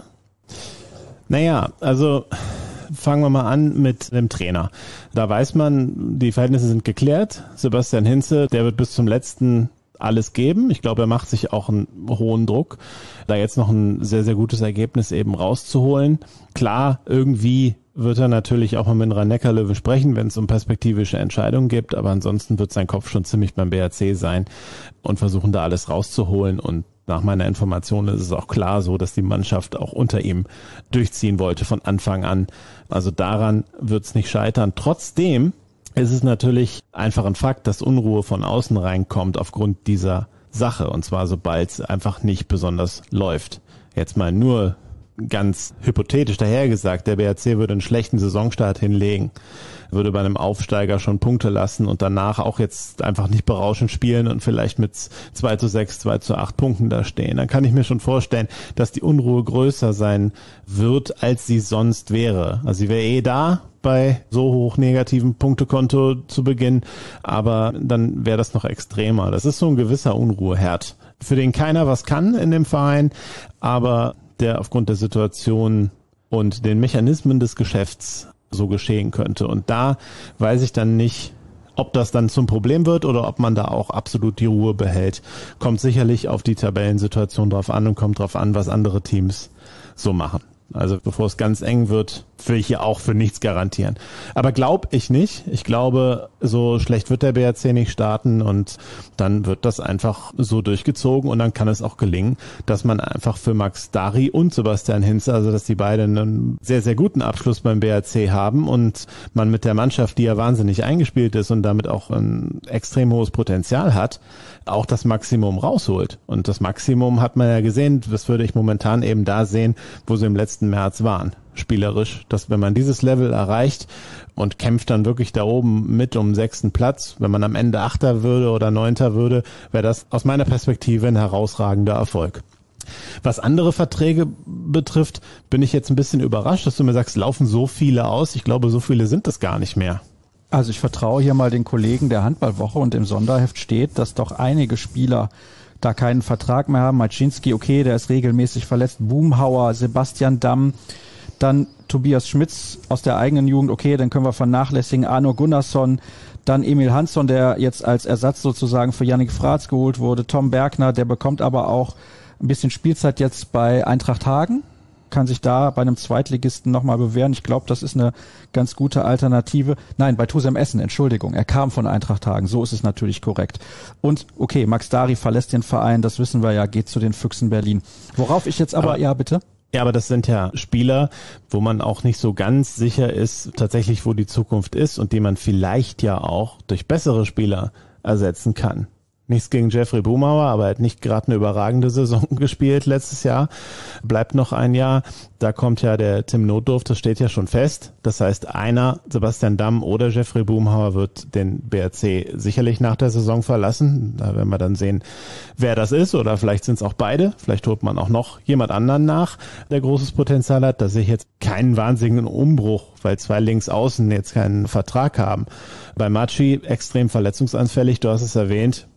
Naja, also fangen wir mal an mit dem Trainer. Da weiß man, die Verhältnisse sind geklärt. Sebastian Hinze, der wird bis zum letzten alles geben. Ich glaube, er macht sich auch einen hohen Druck, da jetzt noch ein sehr, sehr gutes Ergebnis eben rauszuholen. Klar, irgendwie wird er natürlich auch mal mit Rhein-Neckar-Löwen sprechen, wenn es um perspektivische Entscheidungen gibt, aber ansonsten wird sein Kopf schon ziemlich beim BRC sein und versuchen da alles rauszuholen. Und nach meiner Information ist es auch klar so, dass die Mannschaft auch unter ihm durchziehen wollte von Anfang an. Also daran wird es nicht scheitern. Trotzdem ist es natürlich einfach ein Fakt, dass Unruhe von außen reinkommt aufgrund dieser Sache. Und zwar sobald es einfach nicht besonders läuft. Jetzt mal nur ganz hypothetisch dahergesagt, der BRC würde einen schlechten Saisonstart hinlegen, würde bei einem Aufsteiger schon Punkte lassen und danach auch jetzt einfach nicht berauschend spielen und vielleicht mit 2:6, 2:8 Punkten da stehen. Dann kann ich mir schon vorstellen, dass die Unruhe größer sein wird, als sie sonst wäre. Also sie wäre da bei so hoch negativen Punktekonto zu Beginn, aber dann wäre das noch extremer. Das ist so ein gewisser Unruheherd, für den keiner was kann in dem Verein, aber der aufgrund der Situation und den Mechanismen des Geschäfts so geschehen könnte. Und da weiß ich dann nicht, ob das dann zum Problem wird oder ob man da auch absolut die Ruhe behält. Kommt sicherlich auf die Tabellensituation drauf an und kommt drauf an, was andere Teams so machen. Also bevor es ganz eng wird, will ich hier auch für nichts garantieren. Aber glaube ich nicht. Ich glaube, so schlecht wird der BRC nicht starten und dann wird das einfach so durchgezogen und dann kann es auch gelingen, dass man einfach für Max Dari und Sebastian Hinze, also dass die beiden einen sehr, sehr guten Abschluss beim BRC haben und man mit der Mannschaft, die ja wahnsinnig eingespielt ist und damit auch ein extrem hohes Potenzial hat, auch das Maximum rausholt. Und das Maximum hat man ja gesehen, das würde ich momentan eben da sehen, wo sie im letzten März waren. Spielerisch, dass wenn man dieses Level erreicht und kämpft dann wirklich da oben mit um 6. Platz, wenn man am Ende 8. würde oder 9. würde, wäre das aus meiner Perspektive ein herausragender Erfolg. Was andere Verträge betrifft, bin ich jetzt ein bisschen überrascht, dass du mir sagst, laufen so viele aus. Ich glaube, so viele sind es gar nicht mehr. Also ich vertraue hier mal den Kollegen der Handballwoche und im Sonderheft steht, dass doch einige Spieler da keinen Vertrag mehr haben. Maczynski, okay, der ist regelmäßig verletzt. Boomhauer, Sebastian Damm, dann Tobias Schmitz aus der eigenen Jugend, okay, dann können wir vernachlässigen. Arno Gunnarsson, dann Emil Hansson, der jetzt als Ersatz sozusagen für Yannick Fraß geholt wurde. Tom Bergner, der bekommt aber auch ein bisschen Spielzeit jetzt bei Eintracht Hagen. Kann sich da bei einem Zweitligisten nochmal bewähren. Ich glaube, das ist eine ganz gute Alternative. Nein, bei Tusem Essen, Entschuldigung. Er kam von Eintracht Hagen. So ist es natürlich korrekt. Und okay, Max Dari verlässt den Verein. Das wissen wir ja, geht zu den Füchsen Berlin. Worauf ich jetzt aber ja, bitte? Ja, aber das sind ja Spieler, wo man auch nicht so ganz sicher ist, tatsächlich, wo die Zukunft ist und die man vielleicht ja auch durch bessere Spieler ersetzen kann. Nichts gegen Jeffrey Boomhauer, aber er hat nicht gerade eine überragende Saison gespielt letztes Jahr. Bleibt noch ein Jahr. Da kommt ja der Tim Notdurf, das steht ja schon fest. Das heißt, einer, Sebastian Damm oder Jeffrey Boomhauer, wird den BRC sicherlich nach der Saison verlassen. Da werden wir dann sehen, wer das ist. Oder vielleicht sind es auch beide. Vielleicht holt man auch noch jemand anderen nach, der großes Potenzial hat. Da sehe ich jetzt keinen wahnsinnigen Umbruch, weil 2 Linksaußen jetzt keinen Vertrag haben. Bei Matschi extrem verletzungsanfällig, du hast es erwähnt.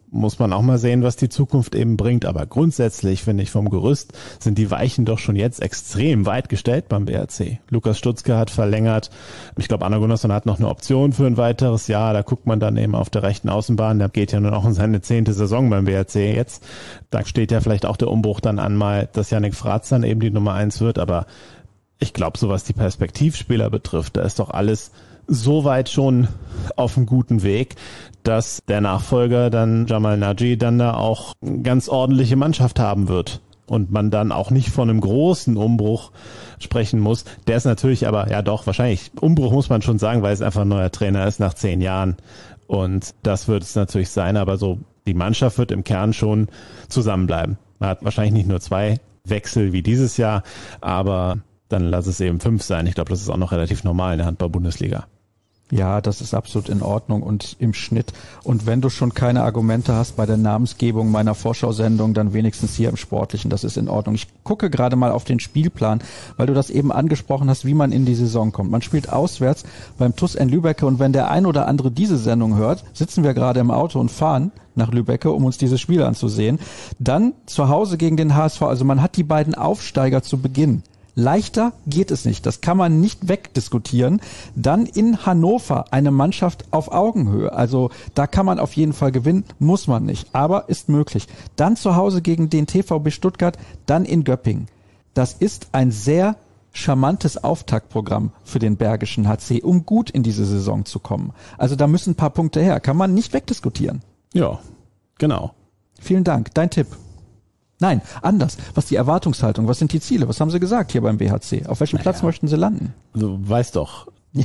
muss man auch mal sehen, was die Zukunft eben bringt. Aber grundsätzlich, finde ich, vom Gerüst sind die Weichen doch schon jetzt extrem weit gestellt beim BRC. Lukas Stutzke hat verlängert. Ich glaube, Anna Gunnarsson hat noch eine Option für ein weiteres Jahr. Da guckt man dann eben auf der rechten Außenbahn. Der geht ja nun auch in seine 10. Saison beim BRC jetzt. Da steht ja vielleicht auch der Umbruch dann an mal, dass Yannick Fratz dann eben die Nummer 1 wird. Aber ich glaube, so was die Perspektivspieler betrifft, da ist doch alles so weit schon auf einem guten Weg, dass der Nachfolger dann Jamal Naji dann da auch eine ganz ordentliche Mannschaft haben wird und man dann auch nicht von einem großen Umbruch sprechen muss. Der ist natürlich aber, ja doch, wahrscheinlich Umbruch muss man schon sagen, weil es einfach ein neuer Trainer ist nach 10 Jahren und das wird es natürlich sein, aber so die Mannschaft wird im Kern schon zusammenbleiben. Man hat wahrscheinlich nicht nur 2 Wechsel wie dieses Jahr, aber dann lass es eben 5 sein. Ich glaube, das ist auch noch relativ normal in der Handball-Bundesliga. Ja, das ist absolut in Ordnung und im Schnitt. Und wenn du schon keine Argumente hast bei der Namensgebung meiner Vorschau-Sendung, dann wenigstens hier im Sportlichen. Das ist in Ordnung. Ich gucke gerade mal auf den Spielplan, weil du das eben angesprochen hast, wie man in die Saison kommt. Man spielt auswärts beim TuS in Lübbecke und wenn der ein oder andere diese Sendung hört, sitzen wir gerade im Auto und fahren nach Lübbecke, um uns dieses Spiel anzusehen. Dann zu Hause gegen den HSV. Also man hat die beiden Aufsteiger zu Beginn. Leichter geht es nicht. Das kann man nicht wegdiskutieren. Dann in Hannover eine Mannschaft auf Augenhöhe. Also da kann man auf jeden Fall gewinnen, muss man nicht. Aber ist möglich. Dann zu Hause gegen den TVB Stuttgart, dann in Göppingen. Das ist ein sehr charmantes Auftaktprogramm für den Bergischen HC, um gut in diese Saison zu kommen. Also da müssen ein paar Punkte her. Kann man nicht wegdiskutieren. Ja, genau. Vielen Dank. Dein Tipp? Nein, anders. Was die Erwartungshaltung, was sind die Ziele? Was haben Sie gesagt hier beim BHC? Auf welchem Platz möchten Sie landen? Du weißt doch, Ja.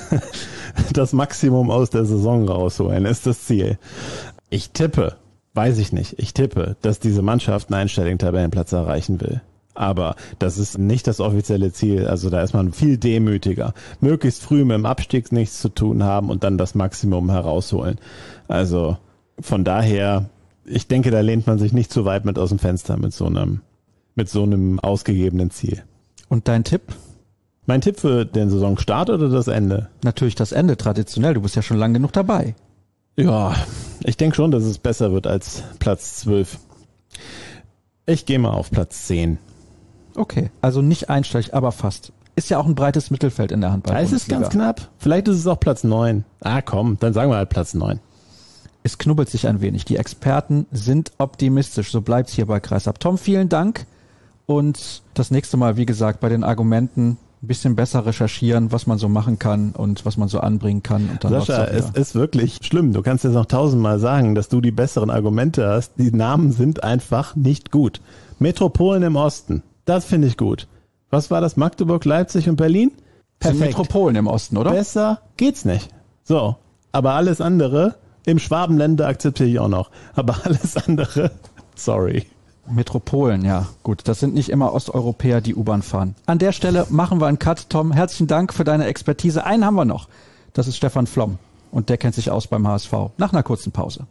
das Maximum aus der Saison rausholen ist das Ziel. Ich tippe, dass diese Mannschaft einen einstelligen Tabellenplatz erreichen will. Aber das ist nicht das offizielle Ziel. Also da ist man viel demütiger. Möglichst früh mit dem Abstieg nichts zu tun haben und dann das Maximum herausholen. Also von daher, ich denke, da lehnt man sich nicht zu weit mit aus dem Fenster mit so einem ausgegebenen Ziel. Und dein Tipp? Mein Tipp für den Saisonstart oder das Ende? Natürlich das Ende, traditionell. Du bist ja schon lang genug dabei. Ja, ich denke schon, dass es besser wird als Platz 12. Ich gehe mal auf Platz 10. Okay, also nicht einstellig, aber fast. Ist ja auch ein breites Mittelfeld in der Handball. Es ist ganz knapp. Vielleicht ist es auch Platz 9. Komm, dann sagen wir halt Platz 9. Es knubbelt sich ein wenig. Die Experten sind optimistisch. So bleibt's hier bei Kreisab. Tom, vielen Dank. Und das nächste Mal, wie gesagt, bei den Argumenten ein bisschen besser recherchieren, was man so machen kann und was man so anbringen kann. Und dann Sascha, es ist wirklich schlimm. Du kannst jetzt noch 1000-mal sagen, dass du die besseren Argumente hast. Die Namen sind einfach nicht gut. Metropolen im Osten, das finde ich gut. Was war das? Magdeburg, Leipzig und Berlin? Perfekt. Sind Metropolen im Osten, oder? Besser geht's nicht. So, aber alles andere, im Schwabenländer akzeptiere ich auch noch. Aber alles andere, sorry. Metropolen, ja gut. Das sind nicht immer Osteuropäer, die U-Bahn fahren. An der Stelle machen wir einen Cut. Tom, herzlichen Dank für deine Expertise. Einen haben wir noch. Das ist Stefan Flom. Und der kennt sich aus beim HSV. Nach einer kurzen Pause.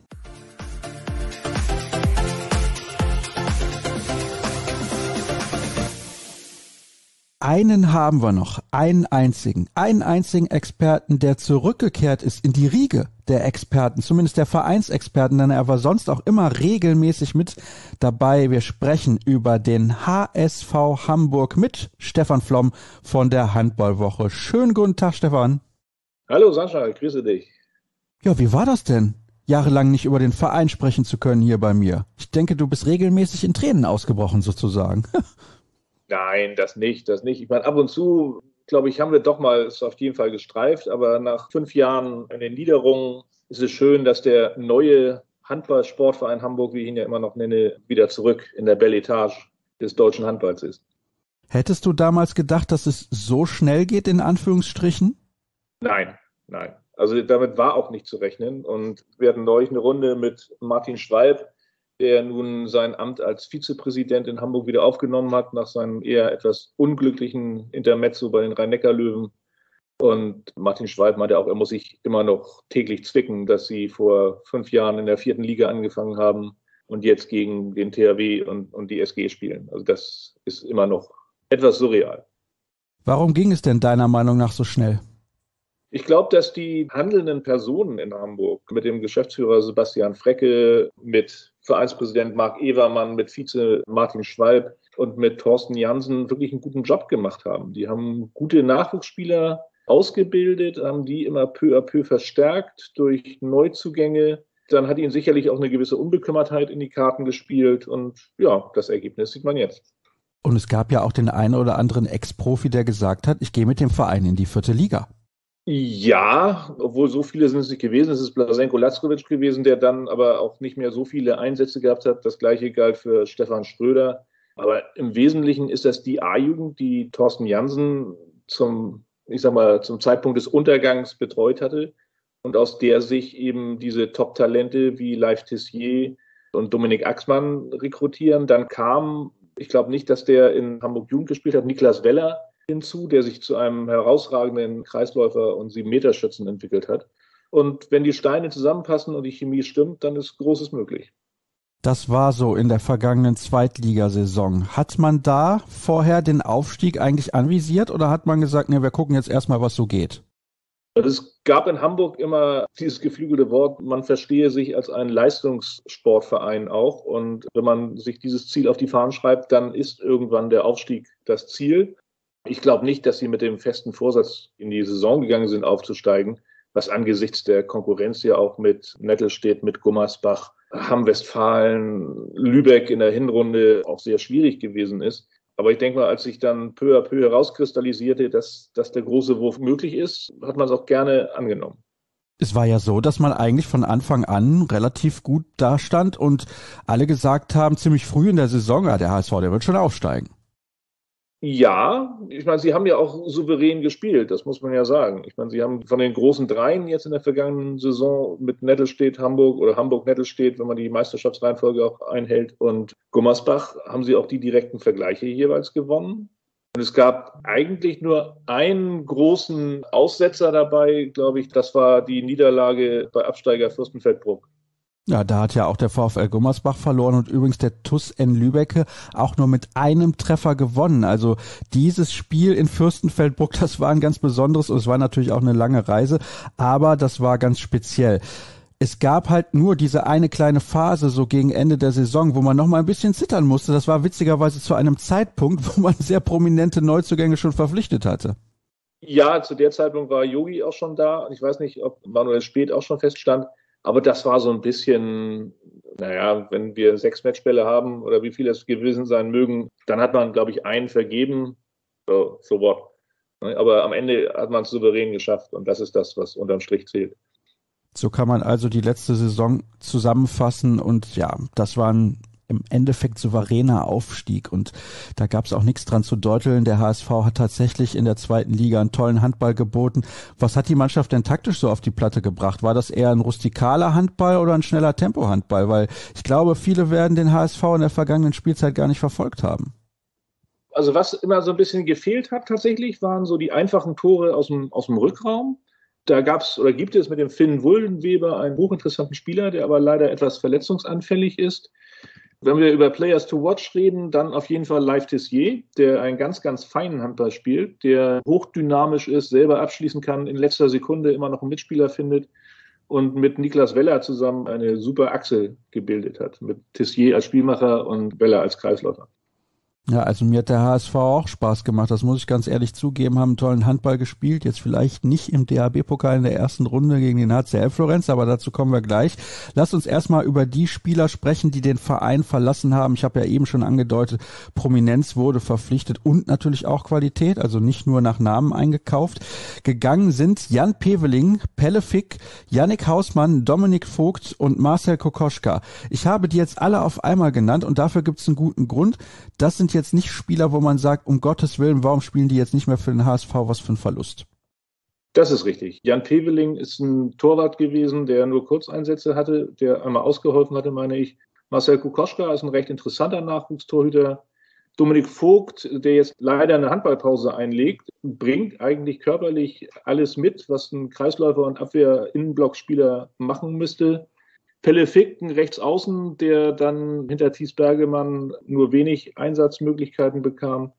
Einen haben wir noch, einen einzigen Experten, der zurückgekehrt ist in die Riege der Experten, zumindest der Vereinsexperten, denn er war sonst auch immer regelmäßig mit dabei. Wir sprechen über den HSV Hamburg mit Stefan Flom von der Handballwoche. Schönen guten Tag, Stefan. Hallo Sascha, ich grüße dich. Ja, wie war das denn, jahrelang nicht über den Verein sprechen zu können hier bei mir? Ich denke, du bist regelmäßig in Tränen ausgebrochen sozusagen. Nein, das nicht. Ich meine, ab und zu, glaube ich, haben wir doch mal es auf jeden Fall gestreift, aber nach 5 Jahren in den Niederungen ist es schön, dass der neue Handball-Sportverein Hamburg, wie ich ihn ja immer noch nenne, wieder zurück in der Belle Etage des deutschen Handballs ist. Hättest du damals gedacht, dass es so schnell geht, in Anführungsstrichen? Nein. Also damit war auch nicht zu rechnen. Und wir hatten neulich eine Runde mit Martin Schwalb, der nun sein Amt als Vizepräsident in Hamburg wieder aufgenommen hat, nach seinem eher etwas unglücklichen Intermezzo bei den Rhein-Neckar-Löwen. Und Martin Schwalb meinte auch, er muss sich immer noch täglich zwicken, dass sie vor 5 Jahren in der 4. Liga angefangen haben und jetzt gegen den THW und die SG spielen. Also das ist immer noch etwas surreal. Warum ging es denn deiner Meinung nach so schnell? Ich glaube, dass die handelnden Personen in Hamburg mit dem Geschäftsführer Sebastian Frecke, mit Vereinspräsident Marc Evermann, mit Vize Martin Schwalb und mit Thorsten Jansen wirklich einen guten Job gemacht haben. Die haben gute Nachwuchsspieler ausgebildet, haben die immer peu à peu verstärkt durch Neuzugänge. Dann hat ihnen sicherlich auch eine gewisse Unbekümmertheit in die Karten gespielt. Und ja, das Ergebnis sieht man jetzt. Und es gab ja auch den einen oder anderen Ex-Profi, der gesagt hat, ich gehe mit dem Verein in die 4. Liga. Ja, obwohl so viele sind es nicht gewesen. Es ist Blaženko Lackovic gewesen, der dann aber auch nicht mehr so viele Einsätze gehabt hat. Das Gleiche galt für Stefan Schröder. Aber im Wesentlichen ist das die A-Jugend, die Thorsten Jansen zum Zeitpunkt des Untergangs betreut hatte und aus der sich eben diese Top-Talente wie Leif Tissier und Dominik Axmann rekrutieren. Dann kam, ich glaube nicht, dass der in Hamburg Jugend gespielt hat, Niklas Weller hinzu, der sich zu einem herausragenden Kreisläufer und 7-Meter-Schützen entwickelt hat. Und wenn die Steine zusammenpassen und die Chemie stimmt, dann ist Großes möglich. Das war so in der vergangenen Zweitligasaison. Hat man da vorher den Aufstieg eigentlich anvisiert oder hat man gesagt, ne, wir gucken jetzt erstmal, was so geht? Es gab in Hamburg immer dieses geflügelte Wort, man verstehe sich als ein Leistungssportverein auch. Und wenn man sich dieses Ziel auf die Fahnen schreibt, dann ist irgendwann der Aufstieg das Ziel. Ich glaube nicht, dass sie mit dem festen Vorsatz in die Saison gegangen sind, aufzusteigen, was angesichts der Konkurrenz ja auch mit Nettelstedt, mit Gummersbach, Hamm-Westfalen, Lübeck in der Hinrunde auch sehr schwierig gewesen ist. Aber ich denke mal, als sich dann peu à peu herauskristallisierte, dass der große Wurf möglich ist, hat man es auch gerne angenommen. Es war ja so, dass man eigentlich von Anfang an relativ gut dastand und alle gesagt haben, ziemlich früh in der Saison, ja, der HSV, der wird schon aufsteigen. Ja, ich meine, sie haben ja auch souverän gespielt, das muss man ja sagen. Ich meine, sie haben von den großen Dreien jetzt in der vergangenen Saison mit Nettelstedt Hamburg oder Hamburg-Nettelstedt, wenn man die Meisterschaftsreihenfolge auch einhält, und Gummersbach, haben sie auch die direkten Vergleiche jeweils gewonnen. Und es gab eigentlich nur einen großen Aussetzer dabei, glaube ich, das war die Niederlage bei Absteiger Fürstenfeldbruck. Ja, da hat ja auch der VfL Gummersbach verloren und übrigens der TuS N Lübbecke auch nur mit einem Treffer gewonnen. Also dieses Spiel in Fürstenfeldbruck, das war ein ganz besonderes und es war natürlich auch eine lange Reise, aber das war ganz speziell. Es gab halt nur diese eine kleine Phase so gegen Ende der Saison, wo man noch mal ein bisschen zittern musste. Das war witzigerweise zu einem Zeitpunkt, wo man sehr prominente Neuzugänge schon verpflichtet hatte. Ja, zu der Zeitpunkt war Yogi auch schon da. Ich weiß nicht, ob Manuel Späth auch schon feststand. Aber das war so ein bisschen, wenn wir 6 Matchbälle haben oder wie viele es gewesen sein mögen, dann hat man, glaube ich, einen vergeben. So what. Aber am Ende hat man es souverän geschafft und das ist das, was unterm Strich zählt. So kann man also die letzte Saison zusammenfassen und ja, das war ein im Endeffekt souveräner Aufstieg und da gab es auch nichts dran zu deuteln. Der HSV hat tatsächlich in der 2. Liga einen tollen Handball geboten. Was hat die Mannschaft denn taktisch so auf die Platte gebracht? War das eher ein rustikaler Handball oder ein schneller Tempo-Handball? Weil ich glaube, viele werden den HSV in der vergangenen Spielzeit gar nicht verfolgt haben. Also was immer so ein bisschen gefehlt hat tatsächlich, waren so die einfachen Tore aus dem Rückraum. Da gibt es mit dem Finn Wuldenweber einen hochinteressanten Spieler, der aber leider etwas verletzungsanfällig ist. Wenn wir über Players to Watch reden, dann auf jeden Fall Leif Tissier, der einen ganz, ganz feinen Handball spielt, der hochdynamisch ist, selber abschließen kann, in letzter Sekunde immer noch einen Mitspieler findet und mit Niklas Weller zusammen eine super Achse gebildet hat, mit Tissier als Spielmacher und Weller als Kreisläufer. Ja, also mir hat der HSV auch Spaß gemacht, das muss ich ganz ehrlich zugeben, haben einen tollen Handball gespielt, jetzt vielleicht nicht im DHB-Pokal in der ersten Runde gegen den HCL Florenz, aber dazu kommen wir gleich. Lass uns erstmal über die Spieler sprechen, die den Verein verlassen haben. Ich habe ja eben schon angedeutet, Prominenz wurde verpflichtet und natürlich auch Qualität, also nicht nur nach Namen eingekauft. Gegangen sind Jan Peveling, Pelle Fick, Yannick Hausmann, Dominik Vogt und Marcel Kokoschka. Ich habe die jetzt alle auf einmal genannt und dafür gibt es einen guten Grund. Das sind jetzt nicht Spieler, wo man sagt, um Gottes Willen, warum spielen die jetzt nicht mehr für den HSV, was für ein Verlust? Das ist richtig. Jan Peveling ist ein Torwart gewesen, der nur Kurzeinsätze hatte, der einmal ausgeholfen hatte, meine ich. Marcel Kokoschka ist ein recht interessanter Nachwuchstorhüter. Dominik Vogt, der jetzt leider eine Handballpause einlegt, bringt eigentlich körperlich alles mit, was ein Kreisläufer und Abwehr-Innenblockspieler machen müsste. Pelle Fick, ein Rechtsaußen, der dann hinter Thies Bergemann nur wenig Einsatzmöglichkeiten bekam.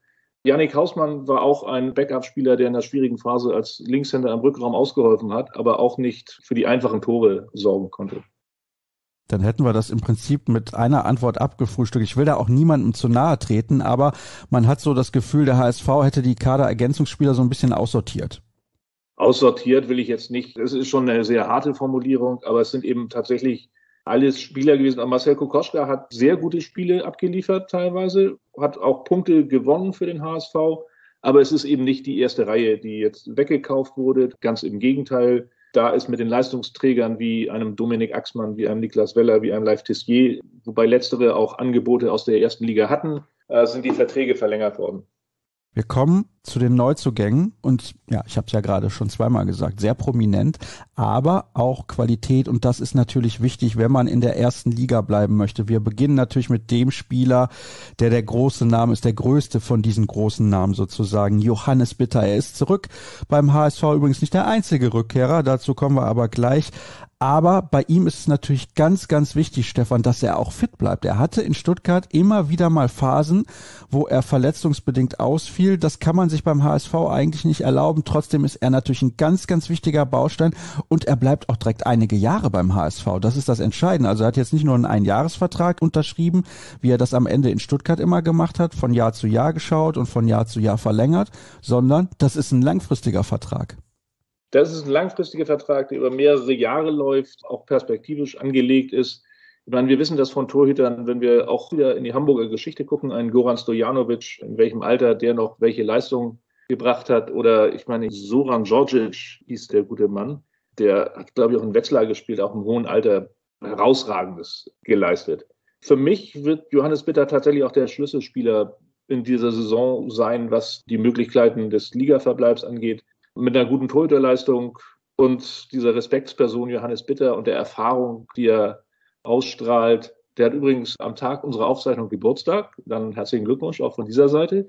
Yannick Hausmann war auch ein Backup-Spieler, der in der schwierigen Phase als Linkshänder im Rückraum ausgeholfen hat, aber auch nicht für die einfachen Tore sorgen konnte. Dann hätten wir das im Prinzip mit einer Antwort abgefrühstückt. Ich will da auch niemandem zu nahe treten, aber man hat so das Gefühl, der HSV hätte die Kaderergänzungsspieler so ein bisschen aussortiert. Aussortiert will ich jetzt nicht. Es ist schon eine sehr harte Formulierung, aber es sind eben tatsächlich alles Spieler gewesen. Marcel Kokoschka hat sehr gute Spiele abgeliefert teilweise, hat auch Punkte gewonnen für den HSV, aber es ist eben nicht die erste Reihe, die jetzt weggekauft wurde. Ganz im Gegenteil, da ist mit den Leistungsträgern wie einem Dominik Axmann, wie einem Niklas Weller, wie einem Leif Tissier, wobei letztere auch Angebote aus der ersten Liga hatten, sind die Verträge verlängert worden. Wir kommen zu den Neuzugängen und ja, ich habe es ja gerade schon zweimal gesagt, sehr prominent, aber auch Qualität und das ist natürlich wichtig, wenn man in der ersten Liga bleiben möchte. Wir beginnen natürlich mit dem Spieler, der große Name ist, der größte von diesen großen Namen sozusagen, Johannes Bitter. Er ist zurück beim HSV, übrigens nicht der einzige Rückkehrer, dazu kommen wir aber gleich. Aber bei ihm ist es natürlich ganz, ganz wichtig, Stefan, dass er auch fit bleibt. Er hatte in Stuttgart immer wieder mal Phasen, wo er verletzungsbedingt ausfiel. Das kann man sich beim HSV eigentlich nicht erlauben. Trotzdem ist er natürlich ein ganz, ganz wichtiger Baustein und er bleibt auch direkt einige Jahre beim HSV. Das ist das Entscheidende. Also er hat jetzt nicht nur einen Einjahresvertrag unterschrieben, wie er das am Ende in Stuttgart immer gemacht hat, von Jahr zu Jahr geschaut und von Jahr zu Jahr verlängert, sondern das ist ein langfristiger Vertrag. Das ist ein langfristiger Vertrag, der über mehrere Jahre läuft, auch perspektivisch angelegt ist. Ich meine, wir wissen das von Torhütern, wenn wir auch wieder in die Hamburger Geschichte gucken, einen Goran Stojanovic, in welchem Alter der noch welche Leistung gebracht hat. Oder ich meine, Zoran Djordjic hieß der gute Mann. Der hat, glaube ich, auch in Wetzlar gespielt, auch im hohen Alter Herausragendes geleistet. Für mich wird Johannes Bitter tatsächlich auch der Schlüsselspieler in dieser Saison sein, was die Möglichkeiten des Ligaverbleibs angeht. Mit einer guten Torhüterleistung und dieser Respektsperson Johannes Bitter und der Erfahrung, die er ausstrahlt. Der hat übrigens am Tag unserer Aufzeichnung Geburtstag. Dann herzlichen Glückwunsch auch von dieser Seite.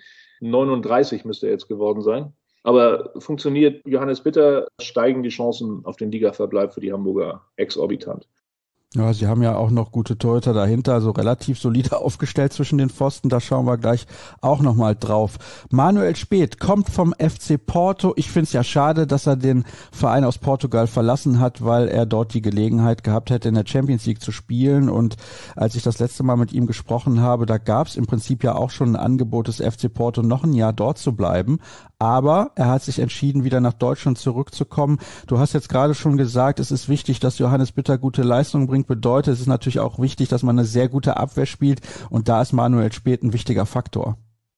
39 müsste er jetzt geworden sein. Aber funktioniert Johannes Bitter, steigen die Chancen auf den Ligaverbleib für die Hamburger exorbitant. Ja, sie haben ja auch noch gute Torhüter dahinter, also relativ solide aufgestellt zwischen den Pfosten, da schauen wir gleich auch nochmal drauf. Manuel Späth kommt vom FC Porto. Ich finde es ja schade, dass er den Verein aus Portugal verlassen hat, weil er dort die Gelegenheit gehabt hätte, in der Champions League zu spielen. Und als ich das letzte Mal mit ihm gesprochen habe, da gab es im Prinzip ja auch schon ein Angebot des FC Porto, noch ein Jahr dort zu bleiben. Aber er hat sich entschieden, wieder nach Deutschland zurückzukommen. Du hast jetzt gerade schon gesagt, es ist wichtig, dass Johannes Bitter gute Leistungen bringt. Bedeutet, es ist natürlich auch wichtig, dass man eine sehr gute Abwehr spielt. Und da ist Manuel Späth ein wichtiger Faktor.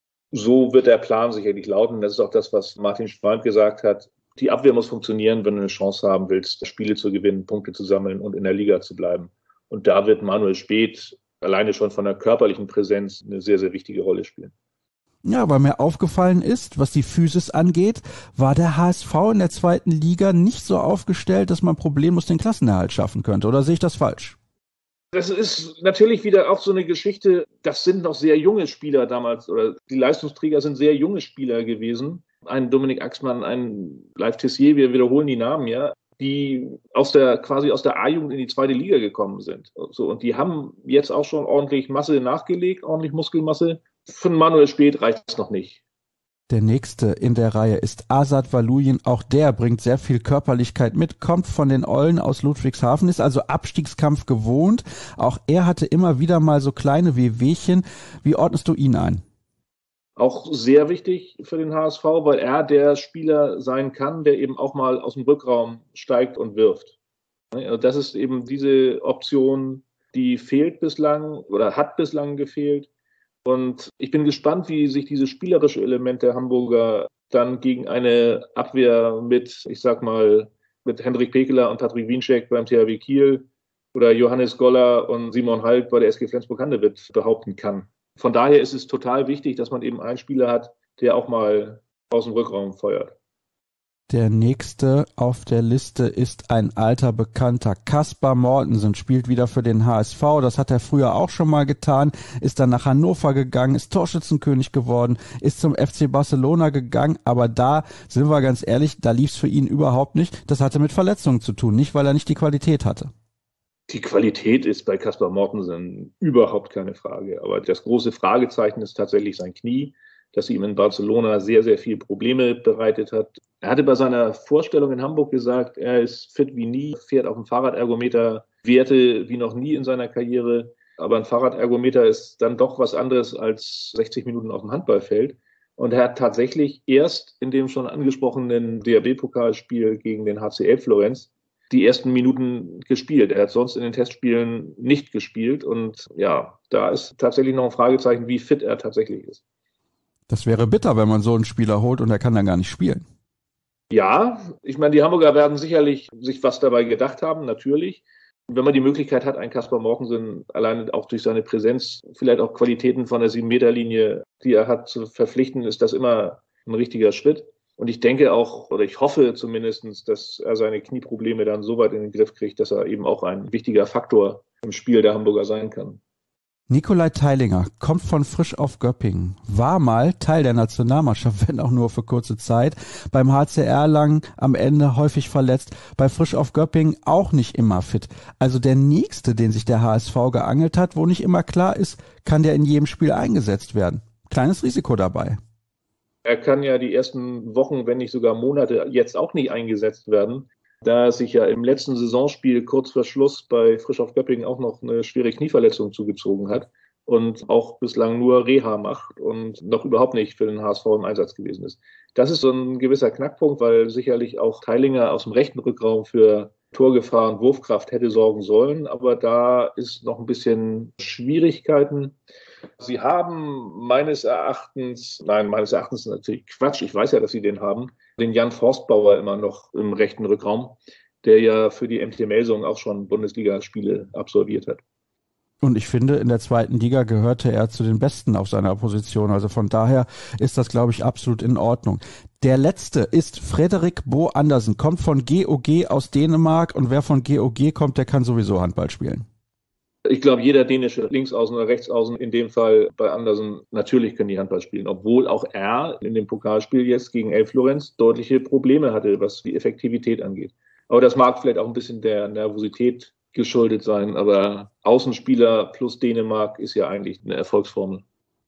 So wird der Plan sicherlich lauten. Das ist auch das, was Martin Schwalb gesagt hat. Die Abwehr muss funktionieren, wenn du eine Chance haben willst, Spiele zu gewinnen, Punkte zu sammeln und in der Liga zu bleiben. Und da wird Manuel Späth alleine schon von der körperlichen Präsenz eine sehr, sehr wichtige Rolle spielen. Ja, weil mir aufgefallen ist, was die Physis angeht, war der HSV in der zweiten Liga nicht so aufgestellt, dass man problemlos den Klassenerhalt schaffen könnte. Oder sehe ich das falsch? Das ist natürlich wieder auch so eine Geschichte, das sind noch sehr junge Spieler damals, oder die Leistungsträger sind sehr junge Spieler gewesen. Ein Dominik Axmann, ein Leif Tissier, wir wiederholen die Namen, ja, die quasi aus der A-Jugend in die zweite Liga gekommen sind. So, und die haben jetzt auch schon ordentlich Masse nachgelegt, ordentlich Muskelmasse. Von Manuel Späth reicht es noch nicht. Der nächste in der Reihe ist Azad Valuyin. Auch der bringt sehr viel Körperlichkeit mit, kommt von den Eulen aus Ludwigshafen, ist also Abstiegskampf gewohnt. Auch er hatte immer wieder mal so kleine Wehwehchen. Wie ordnest du ihn ein? Auch sehr wichtig für den HSV, weil er der Spieler sein kann, der eben auch mal aus dem Rückraum steigt und wirft. Das ist eben diese Option, die fehlt bislang oder hat bislang gefehlt. Und ich bin gespannt, wie sich dieses spielerische Element der Hamburger dann gegen eine Abwehr mit, ich sag mal, mit Hendrik Pekeler und Patrick Wiencheck beim THW Kiel oder Johannes Goller und Simon Halt bei der SG Flensburg-Handewitt behaupten kann. Von daher ist es total wichtig, dass man eben einen Spieler hat, der auch mal aus dem Rückraum feuert. Der nächste auf der Liste ist ein alter Bekannter. Kaspar Mortensen spielt wieder für den HSV. Das hat er früher auch schon mal getan. Ist dann nach Hannover gegangen, ist Torschützenkönig geworden, ist zum FC Barcelona gegangen. Aber da, sind wir ganz ehrlich, da lief es für ihn überhaupt nicht. Das hatte mit Verletzungen zu tun, nicht weil er nicht die Qualität hatte. Die Qualität ist bei Kaspar Mortensen überhaupt keine Frage. Aber das große Fragezeichen ist tatsächlich sein Knie. dass sie ihm in Barcelona sehr, sehr viel Probleme bereitet hat. Er hatte bei seiner Vorstellung in Hamburg gesagt, er ist fit wie nie, fährt auf dem Fahrradergometer Werte wie noch nie in seiner Karriere. Aber ein Fahrradergometer ist dann doch was anderes als 60 Minuten auf dem Handballfeld. Und er hat tatsächlich erst in dem schon angesprochenen DHB-Pokalspiel gegen den HCL Florenz die ersten Minuten gespielt. Er hat sonst in den Testspielen nicht gespielt. Und ja, da ist tatsächlich noch ein Fragezeichen, wie fit er tatsächlich ist. Das wäre bitter, wenn man so einen Spieler holt und er kann dann gar nicht spielen. Ja, ich meine, die Hamburger werden sicherlich sich was dabei gedacht haben, natürlich. Wenn man die Möglichkeit hat, einen Kaspar Mortensen alleine auch durch seine Präsenz, vielleicht auch Qualitäten von der 7-Meter-Linie, die er hat, zu verpflichten, ist das immer ein richtiger Schritt. Und ich denke auch, oder ich hoffe zumindest, dass er seine Knieprobleme dann so weit in den Griff kriegt, dass er eben auch ein wichtiger Faktor im Spiel der Hamburger sein kann. Nikolai Teilinger kommt von Frisch auf Göppingen, war mal Teil der Nationalmannschaft, wenn auch nur für kurze Zeit, beim HC Erlangen am Ende häufig verletzt, bei Frisch auf Göppingen auch nicht immer fit. Also der Nächste, den sich der HSV geangelt hat, wo nicht immer klar ist, kann der in jedem Spiel eingesetzt werden. Kleines Risiko dabei. Er kann ja die ersten Wochen, wenn nicht sogar Monate, jetzt auch nicht eingesetzt werden, da er sich ja im letzten Saisonspiel kurz vor Schluss bei Frisch auf Göppingen auch noch eine schwere Knieverletzung zugezogen hat und auch bislang nur Reha macht und noch überhaupt nicht für den HSV im Einsatz gewesen ist. Das ist so ein gewisser Knackpunkt, weil sicherlich auch Teilinger aus dem rechten Rückraum für Torgefahr und Wurfkraft hätte sorgen sollen, aber da ist noch ein bisschen Schwierigkeiten. Sie haben meines Erachtens natürlich Quatsch, ich weiß ja, dass Sie den haben, den Jan Forstbauer immer noch im rechten Rückraum, der ja für die MT Melsung auch schon Bundesligaspiele absolviert hat. Und ich finde, in der zweiten Liga gehörte er zu den Besten auf seiner Position. Also von daher ist das, glaube ich, absolut in Ordnung. Der letzte ist Frederik Bo Andersen, kommt von GOG aus Dänemark. Und wer von GOG kommt, der kann sowieso Handball spielen. Ich glaube, jeder dänische Linksaußen oder Rechtsaußen, in dem Fall bei Andersen, natürlich können die Handball spielen. Obwohl auch er in dem Pokalspiel jetzt gegen Elf Florenz deutliche Probleme hatte, was die Effektivität angeht. Aber das mag vielleicht auch ein bisschen der Nervosität geschuldet sein. Aber Außenspieler plus Dänemark ist ja eigentlich eine Erfolgsformel.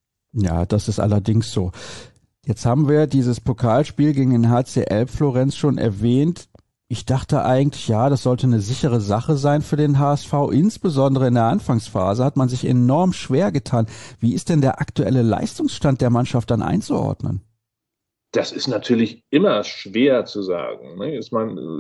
Ja, das ist allerdings so. Jetzt haben wir dieses Pokalspiel gegen den HC Elf Florenz schon erwähnt. Ich dachte eigentlich, ja, das sollte eine sichere Sache sein für den HSV. Insbesondere in der Anfangsphase hat man sich enorm schwer getan. Wie ist denn der aktuelle Leistungsstand der Mannschaft dann einzuordnen? Das ist natürlich immer schwer zu sagen. Es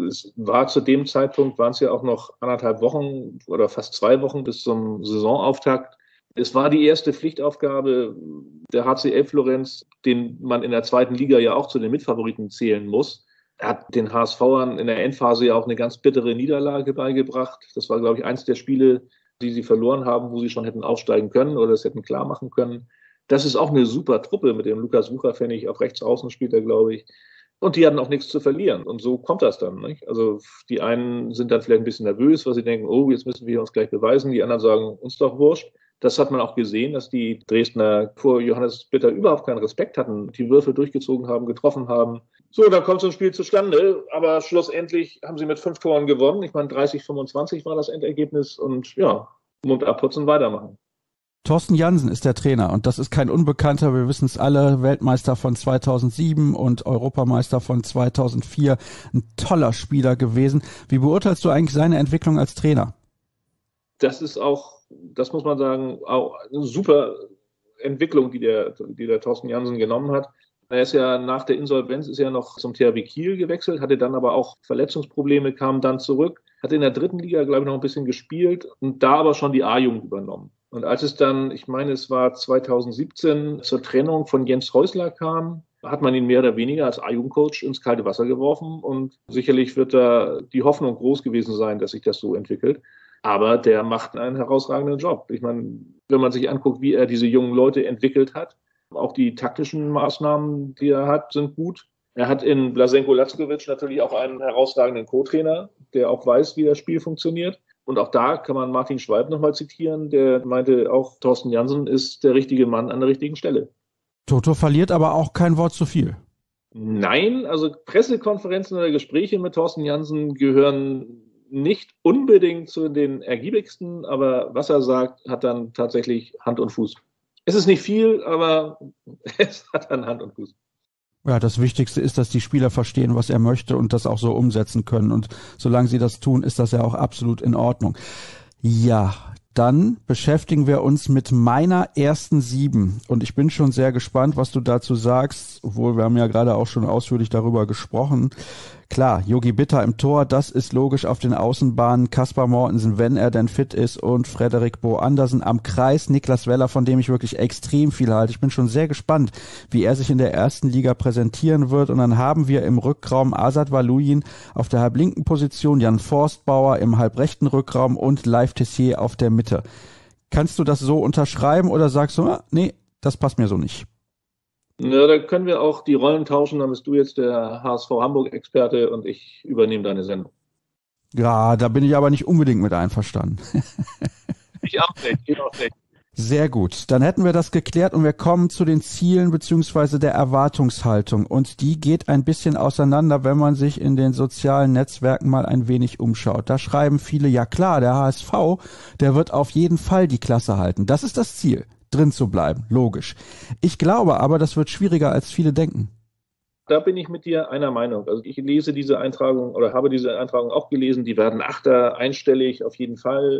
war zu dem Zeitpunkt, waren es ja auch noch 1,5 Wochen oder fast 2 Wochen bis zum Saisonauftakt. Es war die erste Pflichtaufgabe der HC Florenz, den man in der zweiten Liga ja auch zu den Mitfavoriten zählen muss. Er hat den HSVern in der Endphase ja auch eine ganz bittere Niederlage beigebracht. Das war, glaube ich, eins der Spiele, die sie verloren haben, wo sie schon hätten aufsteigen können oder es hätten klar machen können. Das ist auch eine super Truppe mit dem Lukas Wucherpfennig, auf rechts außen spielt er, glaube ich. Und die hatten auch nichts zu verlieren. Und so kommt das dann, nicht? Also die einen sind dann vielleicht ein bisschen nervös, weil sie denken, oh, jetzt müssen wir uns gleich beweisen. Die anderen sagen, uns doch wurscht. Das hat man auch gesehen, dass die Dresdner vor Johannes Bitter überhaupt keinen Respekt hatten, die Würfe durchgezogen haben, getroffen haben. So, dann kommt so ein Spiel zustande, aber schlussendlich haben sie mit 5 Toren gewonnen. Ich meine, 30-25 war das Endergebnis und ja, Mund abputzen, weitermachen. Thorsten Jansen ist der Trainer und das ist kein Unbekannter, wir wissen es alle, Weltmeister von 2007 und Europameister von 2004, ein toller Spieler gewesen. Wie beurteilst du eigentlich seine Entwicklung als Trainer? Das ist auch, das muss man sagen, auch eine super Entwicklung, die der Thorsten Jansen genommen hat. Er ist ja nach der Insolvenz noch zum THW Kiel gewechselt, hatte dann aber auch Verletzungsprobleme, kam dann zurück, hat in der 3. Liga, glaube ich, noch ein bisschen gespielt und da aber schon die A-Jugend übernommen. Und als es dann, ich meine, es war 2017, zur Trennung von Jens Häusler kam, hat man ihn mehr oder weniger als A-Jugendcoach ins kalte Wasser geworfen und sicherlich wird da die Hoffnung groß gewesen sein, dass sich das so entwickelt. Aber der macht einen herausragenden Job. Ich meine, wenn man sich anguckt, wie er diese jungen Leute entwickelt hat, auch die taktischen Maßnahmen, die er hat, sind gut. Er hat in Blaženko Lackovic natürlich auch einen herausragenden Co-Trainer, der auch weiß, wie das Spiel funktioniert. Und auch da kann man Martin Schwalb nochmal zitieren, der meinte, auch Thorsten Jansen ist der richtige Mann an der richtigen Stelle. Toto verliert aber auch kein Wort zu viel. Nein, also Pressekonferenzen oder Gespräche mit Thorsten Jansen gehören nicht unbedingt zu den ergiebigsten, aber was er sagt, hat dann tatsächlich Hand und Fuß. Es ist nicht viel, aber es hat an Hand und Fuß. Ja, das Wichtigste ist, dass die Spieler verstehen, was er möchte und das auch so umsetzen können. Und solange sie das tun, ist das ja auch absolut in Ordnung. Ja, dann beschäftigen wir uns mit meiner ersten 7. Und ich bin schon sehr gespannt, was du dazu sagst, obwohl wir haben ja gerade auch schon ausführlich darüber gesprochen. Klar, Yogi Bitter im Tor, das ist logisch auf den Außenbahnen. Kaspar Mortensen, wenn er denn fit ist, und Frederik Bo Andersen am Kreis. Niklas Weller, von dem ich wirklich extrem viel halte. Ich bin schon sehr gespannt, wie er sich in der ersten Liga präsentieren wird. Und dann haben wir im Rückraum Azad Valuyin auf der halblinken Position, Jan Forstbauer im halbrechten Rückraum und Leif Tessier auf der Mitte. Kannst du das so unterschreiben oder sagst du, nee, das passt mir so nicht? Ja, da können wir auch die Rollen tauschen. Dann bist du jetzt der HSV Hamburg-Experte und ich übernehme deine Sendung. Ja, da bin ich aber nicht unbedingt mit einverstanden. Ich auch nicht. Sehr gut, dann hätten wir das geklärt und wir kommen zu den Zielen beziehungsweise der Erwartungshaltung. Und die geht ein bisschen auseinander, wenn man sich in den sozialen Netzwerken mal ein wenig umschaut. Da schreiben viele, ja klar, der HSV, der wird auf jeden Fall die Klasse halten. Das ist das Ziel. Drin zu bleiben, logisch. Ich glaube aber, das wird schwieriger, als viele denken. Da bin ich mit dir einer Meinung. Also ich lese diese Eintragung oder habe diese Eintragung auch gelesen. Die werden Achter, einstellig auf jeden Fall.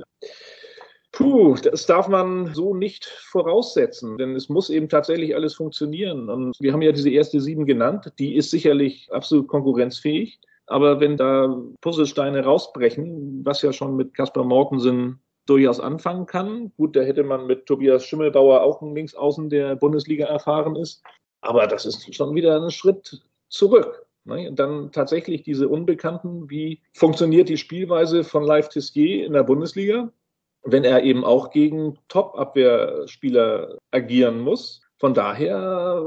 Das darf man so nicht voraussetzen, denn es muss eben tatsächlich alles funktionieren. Und wir haben ja diese erste 7 genannt. Die ist sicherlich absolut konkurrenzfähig. Aber wenn da Puzzlesteine rausbrechen, was ja schon mit Kaspar Mortensen durchaus anfangen kann. Gut, da hätte man mit Tobias Schimmelbauer auch einen Linksaußen, der Bundesliga erfahren ist. Aber das ist schon wieder ein Schritt zurück. Ne? Und dann tatsächlich diese Unbekannten, wie funktioniert die Spielweise von Leif Tessier in der Bundesliga, wenn er eben auch gegen Top-Abwehrspieler agieren muss. Von daher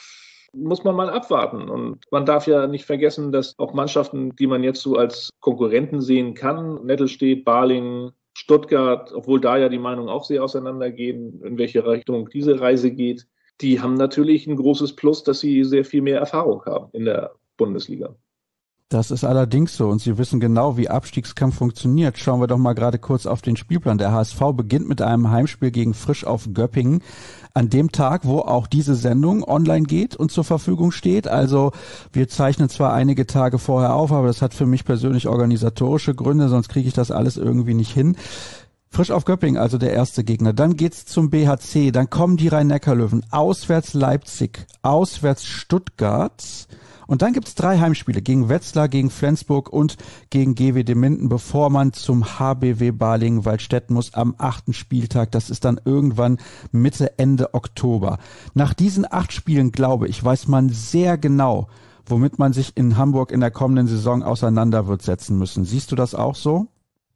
muss man mal abwarten. Und man darf ja nicht vergessen, dass auch Mannschaften, die man jetzt so als Konkurrenten sehen kann, Nettelstedt, Balingen, Stuttgart, obwohl da ja die Meinungen auch sehr auseinandergehen, in welche Richtung diese Reise geht, die haben natürlich ein großes Plus, dass sie sehr viel mehr Erfahrung haben in der Bundesliga. Das ist allerdings so und Sie wissen genau, wie Abstiegskampf funktioniert. Schauen wir doch mal gerade kurz auf den Spielplan. Der HSV beginnt mit einem Heimspiel gegen Frisch auf Göppingen an dem Tag, wo auch diese Sendung online geht und zur Verfügung steht. Also wir zeichnen zwar einige Tage vorher auf, aber das hat für mich persönlich organisatorische Gründe, sonst kriege ich das alles irgendwie nicht hin. Frisch auf Göppingen, also der erste Gegner. Dann geht's zum BHC, dann kommen die Rhein-Neckar-Löwen, auswärts Leipzig, auswärts Stuttgart. Und dann gibt's 3 Heimspiele gegen Wetzlar, gegen Flensburg und gegen GWD Minden, bevor man zum HBW Balingen-Waldstätten muss am 8. Spieltag. Das ist dann irgendwann Mitte, Ende Oktober. Nach diesen 8 Spielen, glaube ich, weiß man sehr genau, womit man sich in Hamburg in der kommenden Saison auseinander wird setzen müssen. Siehst du das auch so?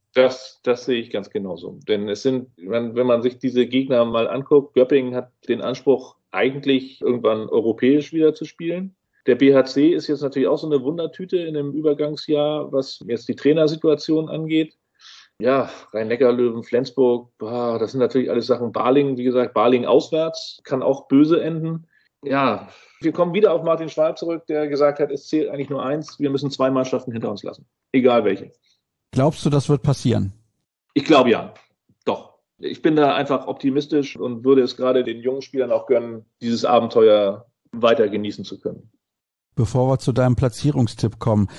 Das sehe ich ganz genauso. Denn es sind, wenn man sich diese Gegner mal anguckt, Göppingen hat den Anspruch, eigentlich irgendwann europäisch wieder zu spielen. Der BHC ist jetzt natürlich auch so eine Wundertüte in einem Übergangsjahr, was jetzt die Trainersituation angeht. Ja, Rhein-Neckar-Löwen, Flensburg, das sind natürlich alles Sachen. Balingen, wie gesagt, Balingen auswärts, kann auch böse enden. Ja, wir kommen wieder auf Martin Schwalb zurück, der gesagt hat, es zählt eigentlich nur eins, wir müssen 2 Mannschaften hinter uns lassen. Egal welche. Glaubst du, das wird passieren? Ich glaube ja, doch. Ich bin da einfach optimistisch und würde es gerade den jungen Spielern auch gönnen, dieses Abenteuer weiter genießen zu können. Bevor wir zu deinem Platzierungstipp kommen,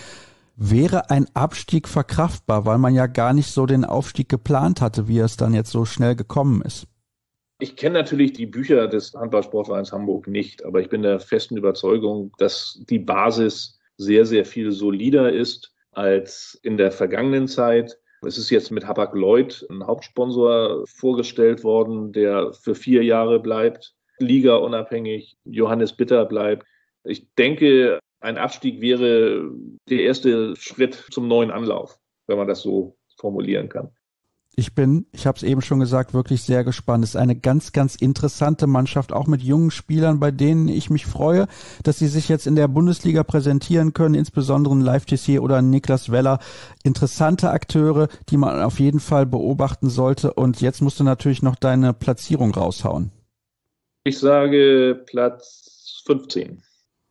wäre ein Abstieg verkraftbar, weil man ja gar nicht so den Aufstieg geplant hatte, wie es dann jetzt so schnell gekommen ist? Ich kenne natürlich die Bücher des Handballsportvereins Hamburg nicht, aber ich bin der festen Überzeugung, dass die Basis sehr, sehr viel solider ist als in der vergangenen Zeit. Es ist jetzt mit Hapag-Lloyd ein Hauptsponsor vorgestellt worden, der für 4 Jahre bleibt, ligaunabhängig, Johannes Bitter bleibt. Ich denke, ein Abstieg wäre der erste Schritt zum neuen Anlauf, wenn man das so formulieren kann. Ich habe es eben schon gesagt, wirklich sehr gespannt. Es ist eine ganz, ganz interessante Mannschaft, auch mit jungen Spielern, bei denen ich mich freue, dass sie sich jetzt in der Bundesliga präsentieren können, insbesondere ein Leif Tessier oder ein Niklas Weller. Interessante Akteure, die man auf jeden Fall beobachten sollte. Und jetzt musst du natürlich noch deine Platzierung raushauen. Ich sage Platz 15.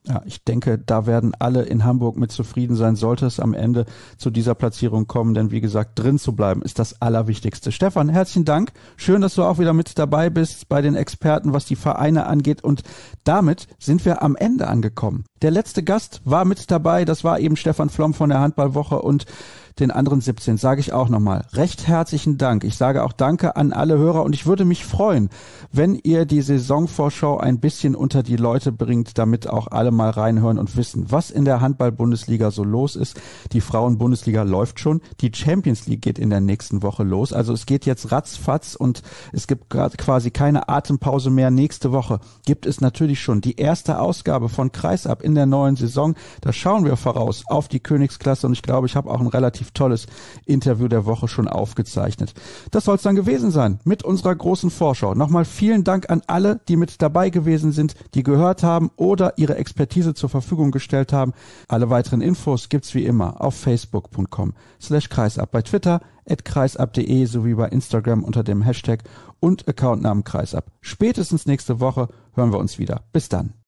Ja, ich denke, da werden alle in Hamburg mit zufrieden sein, sollte es am Ende zu dieser Platzierung kommen, denn wie gesagt, drin zu bleiben ist das Allerwichtigste. Stefan, herzlichen Dank. Schön, dass du auch wieder mit dabei bist bei den Experten, was die Vereine angeht, und damit sind wir am Ende angekommen. Der letzte Gast war mit dabei, das war eben Stefan Flom von der Handballwoche, und den anderen 17 sage ich auch nochmal recht herzlichen Dank. Ich sage auch Danke an alle Hörer, und ich würde mich freuen, wenn ihr die Saisonvorschau ein bisschen unter die Leute bringt, damit auch alle mal reinhören und wissen, was in der Handball-Bundesliga so los ist. Die Frauen-Bundesliga läuft schon, die Champions League geht in der nächsten Woche los. Also es geht jetzt ratzfatz und es gibt gerade quasi keine Atempause mehr. Nächste Woche gibt es natürlich schon die erste Ausgabe von Kreisab in der neuen Saison. Da schauen wir voraus auf die Königsklasse, und ich glaube, ich habe auch ein relativ tolles Interview der Woche schon aufgezeichnet. Das soll es dann gewesen sein mit unserer großen Vorschau. Nochmal vielen Dank an alle, die mit dabei gewesen sind, die gehört haben oder ihre Expertise zur Verfügung gestellt haben. Alle weiteren Infos gibt's wie immer auf facebook.com/kreisab, bei Twitter @kreisab.de sowie bei Instagram unter dem Hashtag und Accountnamen Kreisab. Spätestens nächste Woche hören wir uns wieder. Bis dann.